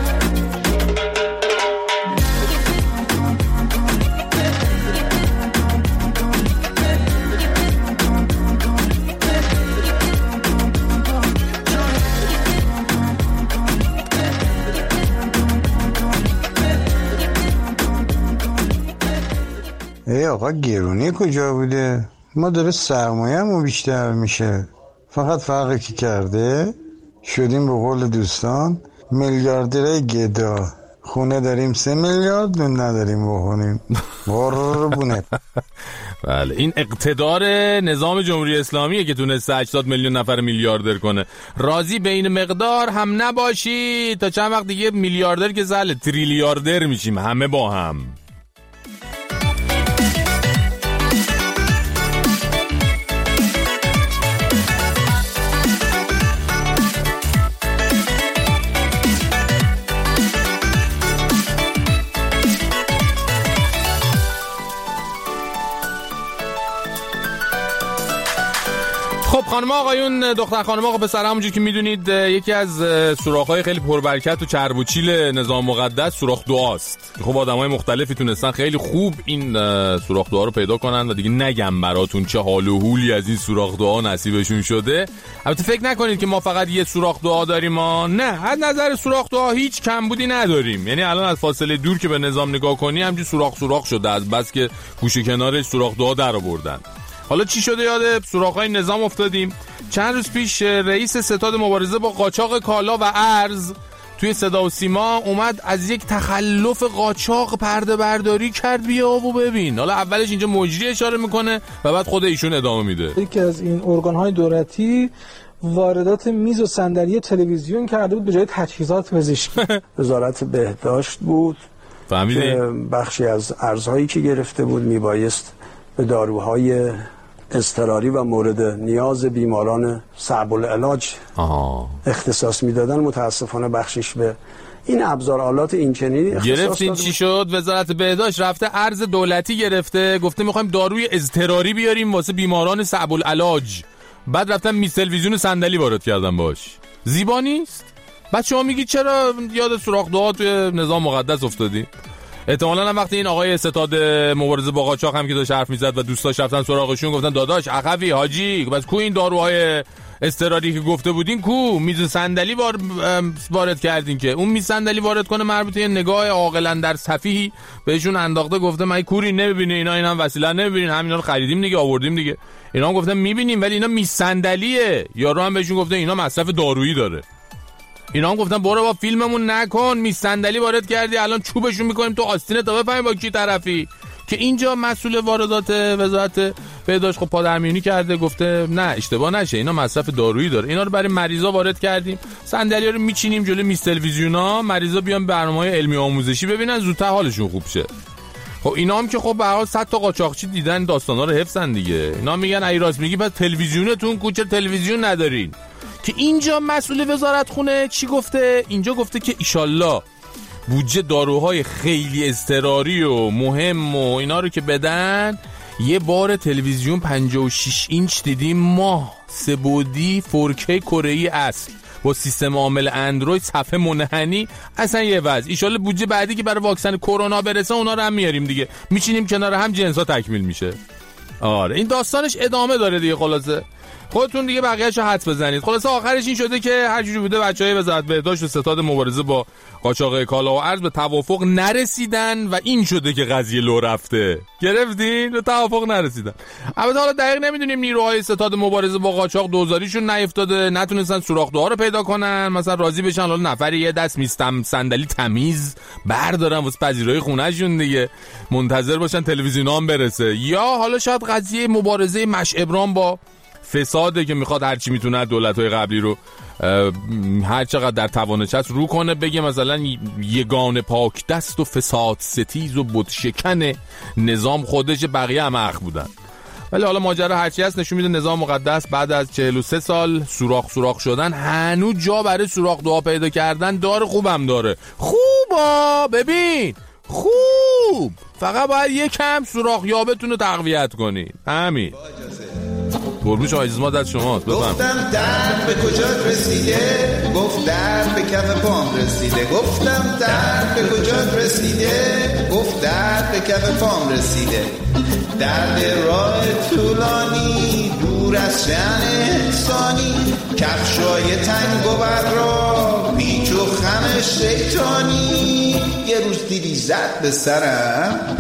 ای آقا گرونی کجا بوده؟ ما داره سرمایه‌مون بیشتر میشه، فقط فرقی که کرده شدیم به قول دوستان میلیاردر گدا. خونه داریم 3 میلیارد نون نداریم بخونیم. قربونه. بله، این اقتدار نظام جمهوری اسلامیه که تونسته 80 میلیون نفر میلیاردر کنه. راضی به این مقدار هم نباشی تا چند وقت دیگه میلیاردر که زله تریلیاردر میشیم همه با هم. خب خانم آقایون، دختر خانم آقا پسر، همونجور که میدونید یکی از سوراخ‌های خیلی پربرکت و چرب و چیل نظام مقدس سوراخ دعاست. خب آدمای مختلفی تونستن خیلی خوب این سوراخ دعا رو پیدا کنن و دیگه نگم براتون چه حال و حولی از این سوراخ دعا نصیبشون شده. البته فکر نکنید که ما فقط یه سوراخ دعا داریم، ما نه، از نظر سوراخ دعا هیچ کمبودی نداریم. یعنی الان از فاصله دور که به نظام نگاه کنی همینجوری سوراخ شده، از بس که گوشه کنارش سوراخ دعا در آوردن. حالا چی شده یاد سوراخ‌های نظام افتادیم؟ چند روز پیش رئیس ستاد مبارزه با قاچاق کالا و ارز توی صدا و سیما اومد از یک تخلف قاچاق پرده برداری کرد. بیا و ببین. حالا اولش اینجا مجری اشاره میکنه و بعد خود ایشون ادامه میده. یکی از این ارگان‌های دولتی واردات میز و صندلی تلویزیون کرده بود به جای تجهیزات پزشکی. وزارت بهداشت بود. فهمیدی؟ بخشی از ارزهایی که گرفته بود میبایست به داروهای اضطراری و مورد نیاز بیماران صعب العلاج اختصاص میدادن. متاسفانه بخشش به این ابزار آلات اینچنینی گرفتین. چی شد؟ وزارت بهداشت رفته ارز دولتی گرفته، گفته میخوایم داروی اضطراری بیاریم واسه بیماران صعب العلاج. بعد رفتن میز تلویزیون صندلی وارد کردن باش. زیبا نیست؟ بعد شما میگید چرا یاد سوراخ دعا توی نظام مقدس افتادی؟ احتمالاً هم وقتی این آقای ستاد مبارزه با قاچاق هم که داشت حرف میزد و دوستاش رفتن سراغشون گفتن داداش اخوی حاجی، بس کو این داروهای اضطراری که گفته بودین کو؟ میز صندلی وارد کردین که اون میز صندلی وارد کنه مربوطه یه نگاه عاقلاً در سفیهی بهشون انداخته، گفته من کوری نمیبینه اینا، اینا هم وسیله نمیبینین، همینا رو خریدیم دیگه، آوردیم دیگه. اینا هم گفتن میبینیم ولی اینا میز صندلیه. یارو هم بهشون گفته اینا مصرف دارویی داره. اینا هم گفتن برو با فیلممون نکن، میز صندلی وارد کردی الان چوبشون میکنیم تو آستینه تا بفهمی با کی طرفی. که اینجا مسئول واردات وزارت بهداشت خب پادرمیونی کرده، گفته نه اشتباه نشه اینا مصرف دارویی داره، اینا رو برای مریضا وارد کردیم، صندلی‌ها رو میچینیم جلوی میز تلویزیونا، مریضا بیان برنامه‌های علمی آموزشی ببینن زودتر حالشون خوب شه. خب اینا هم که خب به هر حال 100 تا قاچاقچی دیدن داستانا رو حفظن دیگه. اینا میگن ای راست میگی پس تلویزیونتون کوچه تلویزیون ندارین. که اینجا مسئول وزارت خونه چی گفته؟ اینجا گفته که ایشالله بودجه داروهای خیلی اضطراری و مهم و اینا رو که بدن، یه بار تلویزیون 56 اینچ دیدیم ما، سه‌بعدی 4K کره‌ای اصل با سیستم عامل اندروید، صفحه منحنی، اصلا یه وضع. ایشالله بودجه بعدی که برای واکسن کرونا برسه اونا رو هم میاریم دیگه، میچینیم کنار هم جنسا تکمیل میشه. آره این داستانش ادامه داره دیگه. خلاصه خودتون دیگه بقیه‌اشو حدس بزنید. خلاصه آخرش این شده که هر جوری بوده بچهای وزارت بهداشت و ستاد مبارزه با قاچاق کالا و ارز به توافق نرسیدن و این شده که قضیه لو رفته. گرفتین؟ به توافق نرسیدن. البته حالا دقیق نمیدونیم نیروهای ستاد مبارزه با قاچاق دوزاریشون نیفتاده، نتونستن سوراخ دعا رو پیدا کنن، مثلا راضی بشن حالا نفری یه دست میستم صندلی تمیز بردارن واسه پذیرای خونه‌شون دیگه، منتظر باشن تلویزیونا هم برسه. یا حالا شاید قضیه مبارزه مش ابرام با فساده که میخواد هرچی میتونه دولت‌های قبلی رو هر چقدر در توانش هست رو کنه، بگه مثلا یگان پاک دست و فساد ستیز و بت شکن نظام خودش، بقیه هم حق بودن. ولی حالا ماجرا هرچی هست نشون میده نظام مقدس بعد از 43 سال سوراخ شدن هنوز جا برای سوراخ دعا پیدا کردن داره. خوبم داره، خوبا ببین خوب، فقط باید یکم سوراخ یابتون رو تقویت کنین. همین. قربون شما عزیز ما دست شماست. گفتم در به کجا رسیده، گفت در به کف پام رسیده. گفتم در به کجا رسیده، گفت در به کف پام رسیده. درد راه طولانی دور از شأن انسانی، کفشای تنگ و برا پیچ و خم شیطانی. یه روز دیدی زد به سرم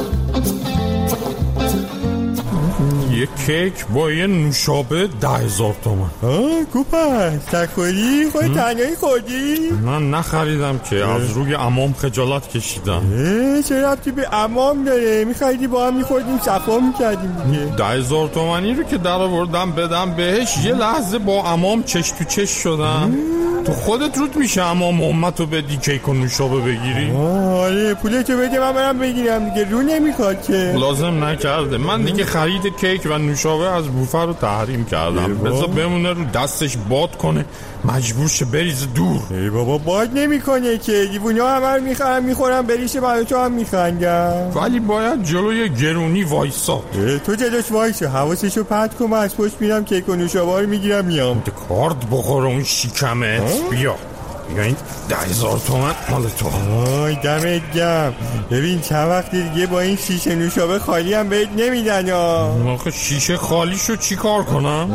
یه کیک با یه نوشابه 10,000 تومان. کوپن تکوری خواهی تنهایی خوردی؟ من نخریدم که از روی عمام خجالت کشیدم. چه ربطی به عمام داره؟ میخریدی با هم میخوردیم صفا میکردیم دیگه. 10,000 تومانی رو که در آوردم بدم بهش، یه لحظه با عمام چش تو چش شدم. تو خودت رود میشه عمام امتو بدی کیک و نوشابه بگیری؟ آره پولتو بده من برم بگیرم دیگه، رو نمیخواد که. لازم نکرده، من دیگه خرید کیک و نوشابه از بوفر رو تحریم کردم. بذار بمونه رو دستش باد کنه مجبور شه بریز دور. ای بابا باد نمیکنه که، دیوونا همه رو میخورن بریشه، برای تو هم میخنگم. ولی باید جلوی گرونی وایسا. تو جلوش وایسا، حواسشو پرت کن، من از پشت میرم کیک و نوشابه رو میگیرم میام. کارد بخوره اون شیکمت. بیا این 10,000 تومن مال تو. آی دمت گرم. ببین چند وقت دیگه با این شیشه نوشابه خالی هم بهت نمیدن. آخه شیشه خالیشو چی کار کنم؟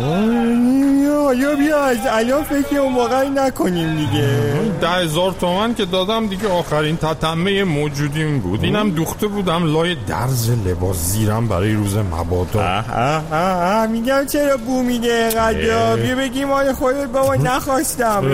یا بیا از الان فکر اون موقعی نکنیم دیگه. 10,000 تومن که دادم دیگه آخرین تتمه موجودیم بود. اینم دوخته بودم لای درز لباس زیرم برای روز مبادا. میگم چرا بو میده قدر. بیا بگیم مال خودت بابا نخواستم.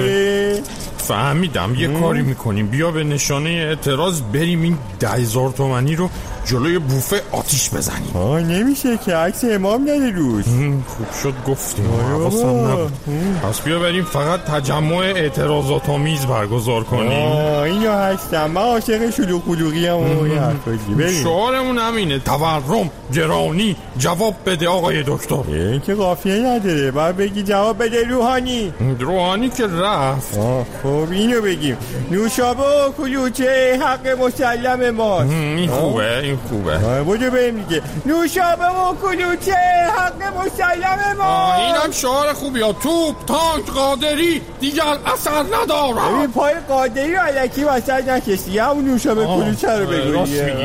فهمیدم یه کاری میکنیم، بیا به نشانه اعتراض بریم این 10,000 تومنی رو جلوی بوفه آتیش بزنیم. نمیشه که عکس امام نده روش. خوب شد گفتیم، حواسم نبود. پس بیا بریم فقط تجمع اعتراضات آمیز برگزار کنیم. اینو هستم، من عاشق شلوغ قلوغی هم. شعارمون همینه، تورم، گرانی، جواب بده آقای دکتر. این که قافیه نداره، باید بگی جواب بده روحانی که رفت. خب اینو بگیم، نوشابه و کلوچه حق مسلم ماست. این خوبه بودو بریم دیگه. نوشابه و کلوچه حق مسلم ماست. اینم شعار خوبی ها. توپ تانک قادری دیگر اثر نداره. ببین پای قادری رو علکی وسط نکشی، همون نوشابه کلوچه رو بگو.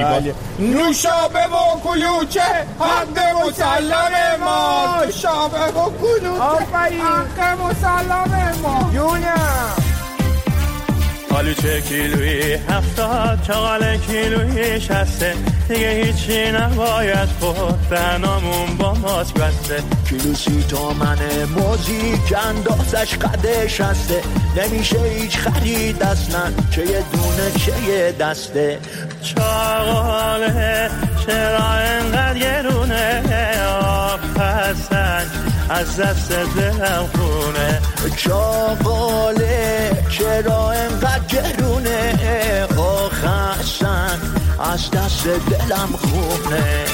نوشابه و کلوچه حق مسلم ماست. نوشابه و کلوچه حق مسلم ماست. جونم آلوچه کیلویی 70، چاقال کیلویی 60، دیگه هیچی نباید خورد، دهنامون با ماسک بسته. کیلو 30 تومنه موزیک اندازش قدش هسته، نمیشه هیچ خرید اصلا، چه یه دونه چه یه دسته. چاقاله چرا انقدر گرونه، آب پسنج از دست دلم خونه. چاقاله چرا انقدر گرونه، آخرسن از دست دلم خونه.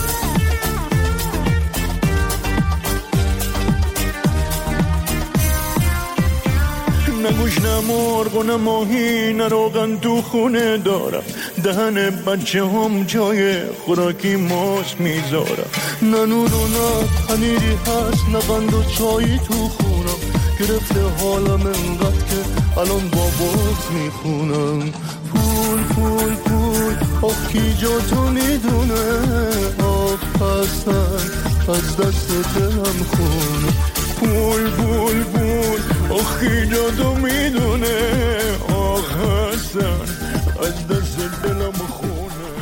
نه گوش نه مرغ و نه ماهی نه روغن تو خونه دارم، دهن بچه هم جای خوراکی ماست میذارم. نه نور و نه پنیری هست، نه قند و چایی تو خونم، گرفته حالم انقدر که الان بابات میخونم. پول آخ کی جا تو میدونه، آخ پسن از دست دلم خونه. پول آخ کی جا تو میدونه، آخ حسن از دست دلم خونه.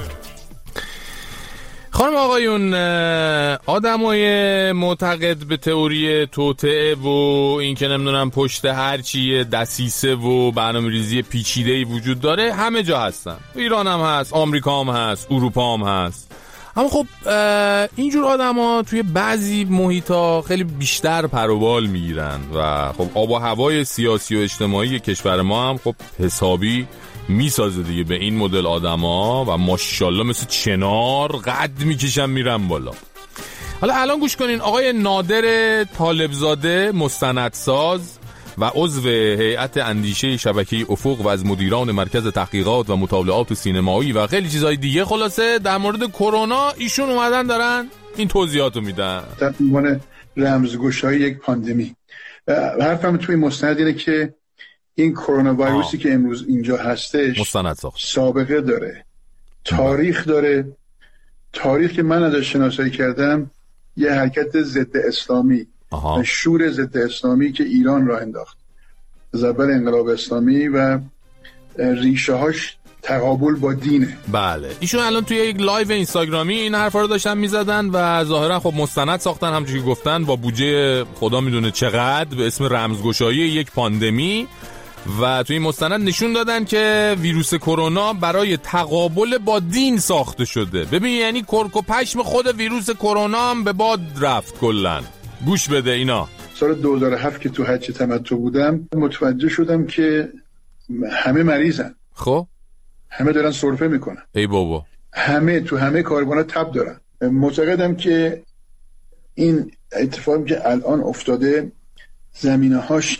خانم آقایون، آدمای معتقد به تئوری توطئه و این که نمیدونم پشت هر چیه دسیسه و برنامه‌ریزی پیچیده‌ای وجود داره همه جا هستن. ایران هم هست، آمریکا هم هست، اروپا هم هست. اما خب اینجور آدما توی بعضی محیطا خیلی بیشتر پر و بال میگیرن و خب آب و هوای سیاسی و اجتماعی کشور ما هم خب حسابی میسازه دیگه به این مدل آدما و ماشاءالله مثل چنار قد میکشن میرن بالا. حالا الان گوش کنین، آقای نادر طالبزاده مستندساز و عضو هیئت اندیشه شبکه افق و از مدیران مرکز تحقیقات و مطالعات سینمایی و خیلی چیزای دیگه، خلاصه در مورد کرونا ایشون اومدن دارن این توضیحاتو میدن. در عنوان رمزگشایی یک پاندمی، حرفم توی مستند اینه که این کرونا ویروسی که امروز اینجا هستش سابقه داره، تاریخ داره. تاریخ که من ازش شناسایی کردم یه حرکت ضد اسلامی، شور ضد اسلامی که ایران راه انداخت از اول انقلاب اسلامی و ریشه هاش تقابل با دینه. بله، ایشون الان توی یک لایو اینستاگرامی این حرفا رو داشتن میزدن و ظاهرا خب مستند ساختن، همونجوری که گفتن با بودجه خدا میدونه چقدر، به اسم رمزگشایی یک پاندمی. و توی این مستند نشون دادن که ویروس کرونا برای تقابل با دین ساخته شده. ببین یعنی کرک و پشم خود ویروس کرونا هم به باد رفت کلن. گوش بده اینا. سال 2007 که تو حج تمتع بودم متوجه شدم که همه مریضن. خب همه دارن سرفه میکنن. ای بابا. همه کارگاه‌ها تب دارن. معتقدم که این اتفاقی که الان افتاده زمینه‌هاش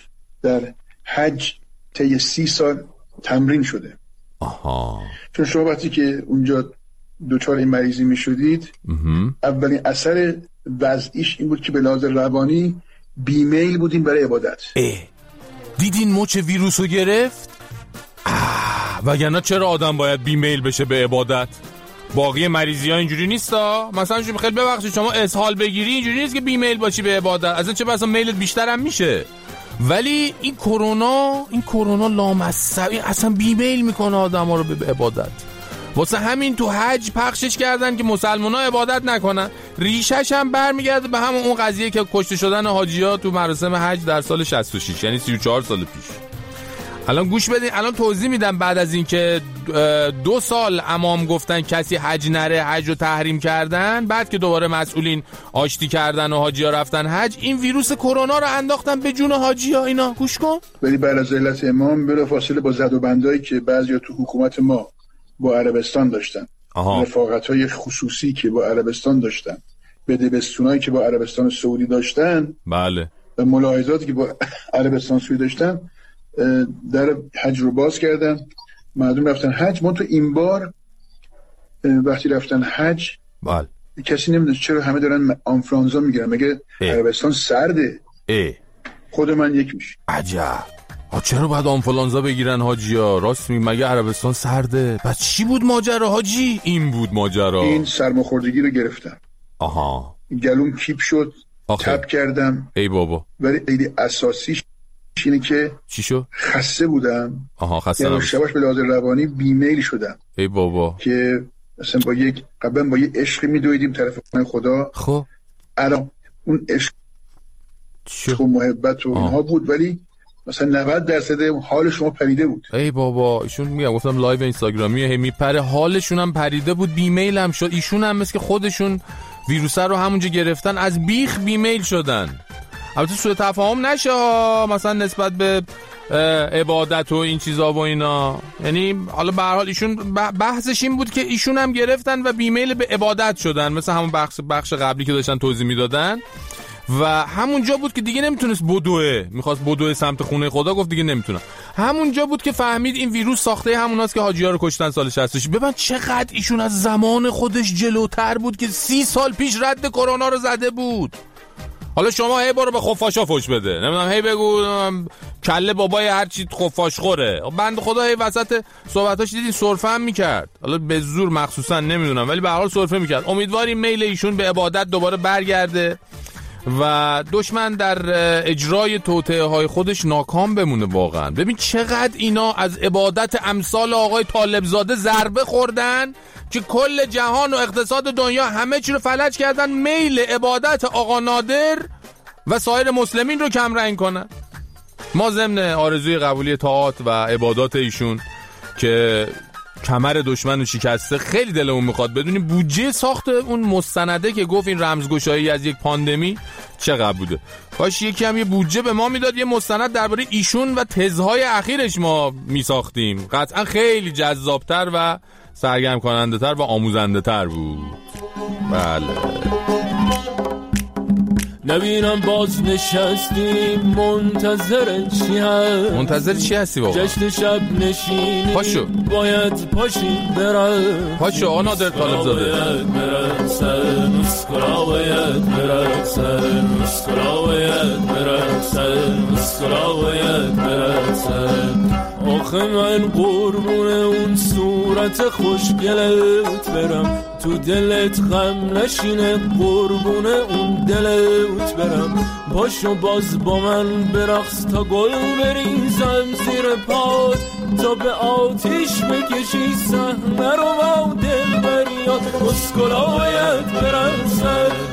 در حج طی 30 سال تمرین شده. چون شما وقتی که اونجا دوچار این مریضی می شدید اولین اثر وضعیش این بود که به لحاظ روانی بیمیل بودیم برای عبادت. دیدین مچ ویروسو گرفت؟ وگرنه چرا آدم باید بیمیل بشه به عبادت؟ باقی مریضی ها اینجوری نیستا. مثلا شما خیلی ببخشید شما اسهال بگیری اینجوری نیست که بیمیل باشی به عبادت، اصلا چه بسا میلت بیشتر هم میشه. ولی این کرونا لامصب اصلا بیمیل میکنه آدم ها رو به عبادت. واسه همین تو حج پخشش کردن که مسلمان ها عبادت نکنن. ریشش هم برمیگرده به همون اون قضیه که کشته شدن حاجی ها تو مراسم حج در سال 66، یعنی 34 سال پیش. الان گوش بدین، الان توضیح میدم. بعد از این که 2 سال امام گفتن کسی حج نره، حج رو تحریم کردن، بعد که دوباره مسئولین آشتی کردن و حاجی ها رفتن حج، این ویروس کرونا رو انداختن به جون حاجی ها. اینا گوش کن. ولی بعد از علت امام بلافاصله با زد و بندایی که بعضیا تو حکومت ما با عربستان داشتن، رفاقت‌های خصوصی که با عربستان داشتن، بدبستونایی که با عربستان سعودی داشتن، بله، و ملاحظاتی که با عربستان سعودی داشتن، در حج رو باز کردن. مردم رفتن حج. ما تو این بار وقتی رفتن حج بله کسی نمیدونه چرا همه دارن آنفرانزا میگیرن، مگه عربستان سرده؟ خود من یک میشه. عجب. چرا باید آنفولانزا بگیرن حاجیا؟ راست میگی، مگه عربستان سرده؟ پس چی بود ماجرا حاجی؟ این بود ماجرا. این سرماخوردگی رو گرفتم. گلوم کیپ شد. تب کردم. ای بابا. ولی خیلی اساسیش اینه که چی شد؟ خسته بودم. خسته یعنی شباش به لحاظ روانی بیمیل شدم. ای بابا. که مثلا قبلا با یه عشقی میدویدیم طرف خدا. خب الان اون عشق و محبت و اینها بود، ولی مثلا 90% حال شما پریده بود. ای بابا. ایشون میگم گفتم لایو اینستاگرامی هی میپره، حالشون هم پریده بود، بیمیل هم شد. ایشون هم مثل که خودشون ویروس رو همونجا گرفتن، از بیخ بیمیل شدن. البته سوء تفاهم نشه مثلا نسبت به عبادت و این چیزا و اینا، یعنی حالا به هر حال ایشون بحثش این بود که ایشون هم گرفتن و بیمیل به عبادت شدن، مثل همون بخش قبلی که داشتن توضیح میدادن. و همونجا بود که دیگه نمیتونست میخواست بدوه سمت خونه خدا، گفت دیگه نمیتونم. همونجا بود که فهمید این ویروس ساخته هموناست که حاجی‌ها رو کشتن سال 66. ببین چقدر ایشون از زمان خودش جلوتر بود که 30 سال پیش رد کرونا رو زده بود. حالا شما هی برو به خفاشا فوش بده، نمیدونم هی بگو کله بابای هر چی خفاش خوره. بنده خدا هی وسط صحبتاش دیدین سرفه هم میکرد، حالا به زور مخصوصا نمیدونم، ولی به هر حال سرفه میکرد. امیدواریم میل ایشون به عبادت دوباره برگرده و دشمن در اجرای توطئه‌های خودش ناکام بمونه. واقعا ببین چقدر اینا از عبادت امثال آقای طالبزاده ضربه خوردن که کل جهان و اقتصاد دنیا همه چی رو فلج کردن، میل عبادت آقا نادر و سایر مسلمین رو کم رنگ کنن. ما ضمن آرزوی قبولی طاعات و عبادات ایشون که کمر دشمن رو شکسته، خیلی دلمون میخواد بدونیم بودجه ساخت اون مستنده که گفت این رمزگشایی از یک پاندمی چقدر بوده. کاش یکی هم یه بودجه به ما میداد، یه مستند درباره ایشون و تزهای اخیرش ما میساختیم. قطعا خیلی جذابتر و سرگرم کننده تر و آموزنده تر بود. بله نبینم باز نشستیم منتظر چی هستی بابا؟ جشن شب نشینی پاشو باید پاشید برم، پاشو آقا نادر طالبزاده باید برسن اسکرا باید برسن اسکرا باید برسن اسکرا باید برسن. آخه من قربون اون صورت خوشگلت برم، تو دلت غم نشینه قربون اون دلت برم. پاشو باز با من برقص تا گل بریزم زیر پات، تا به آتیش بکشی صحنه رو با دل بریاد اسکلا باید برسن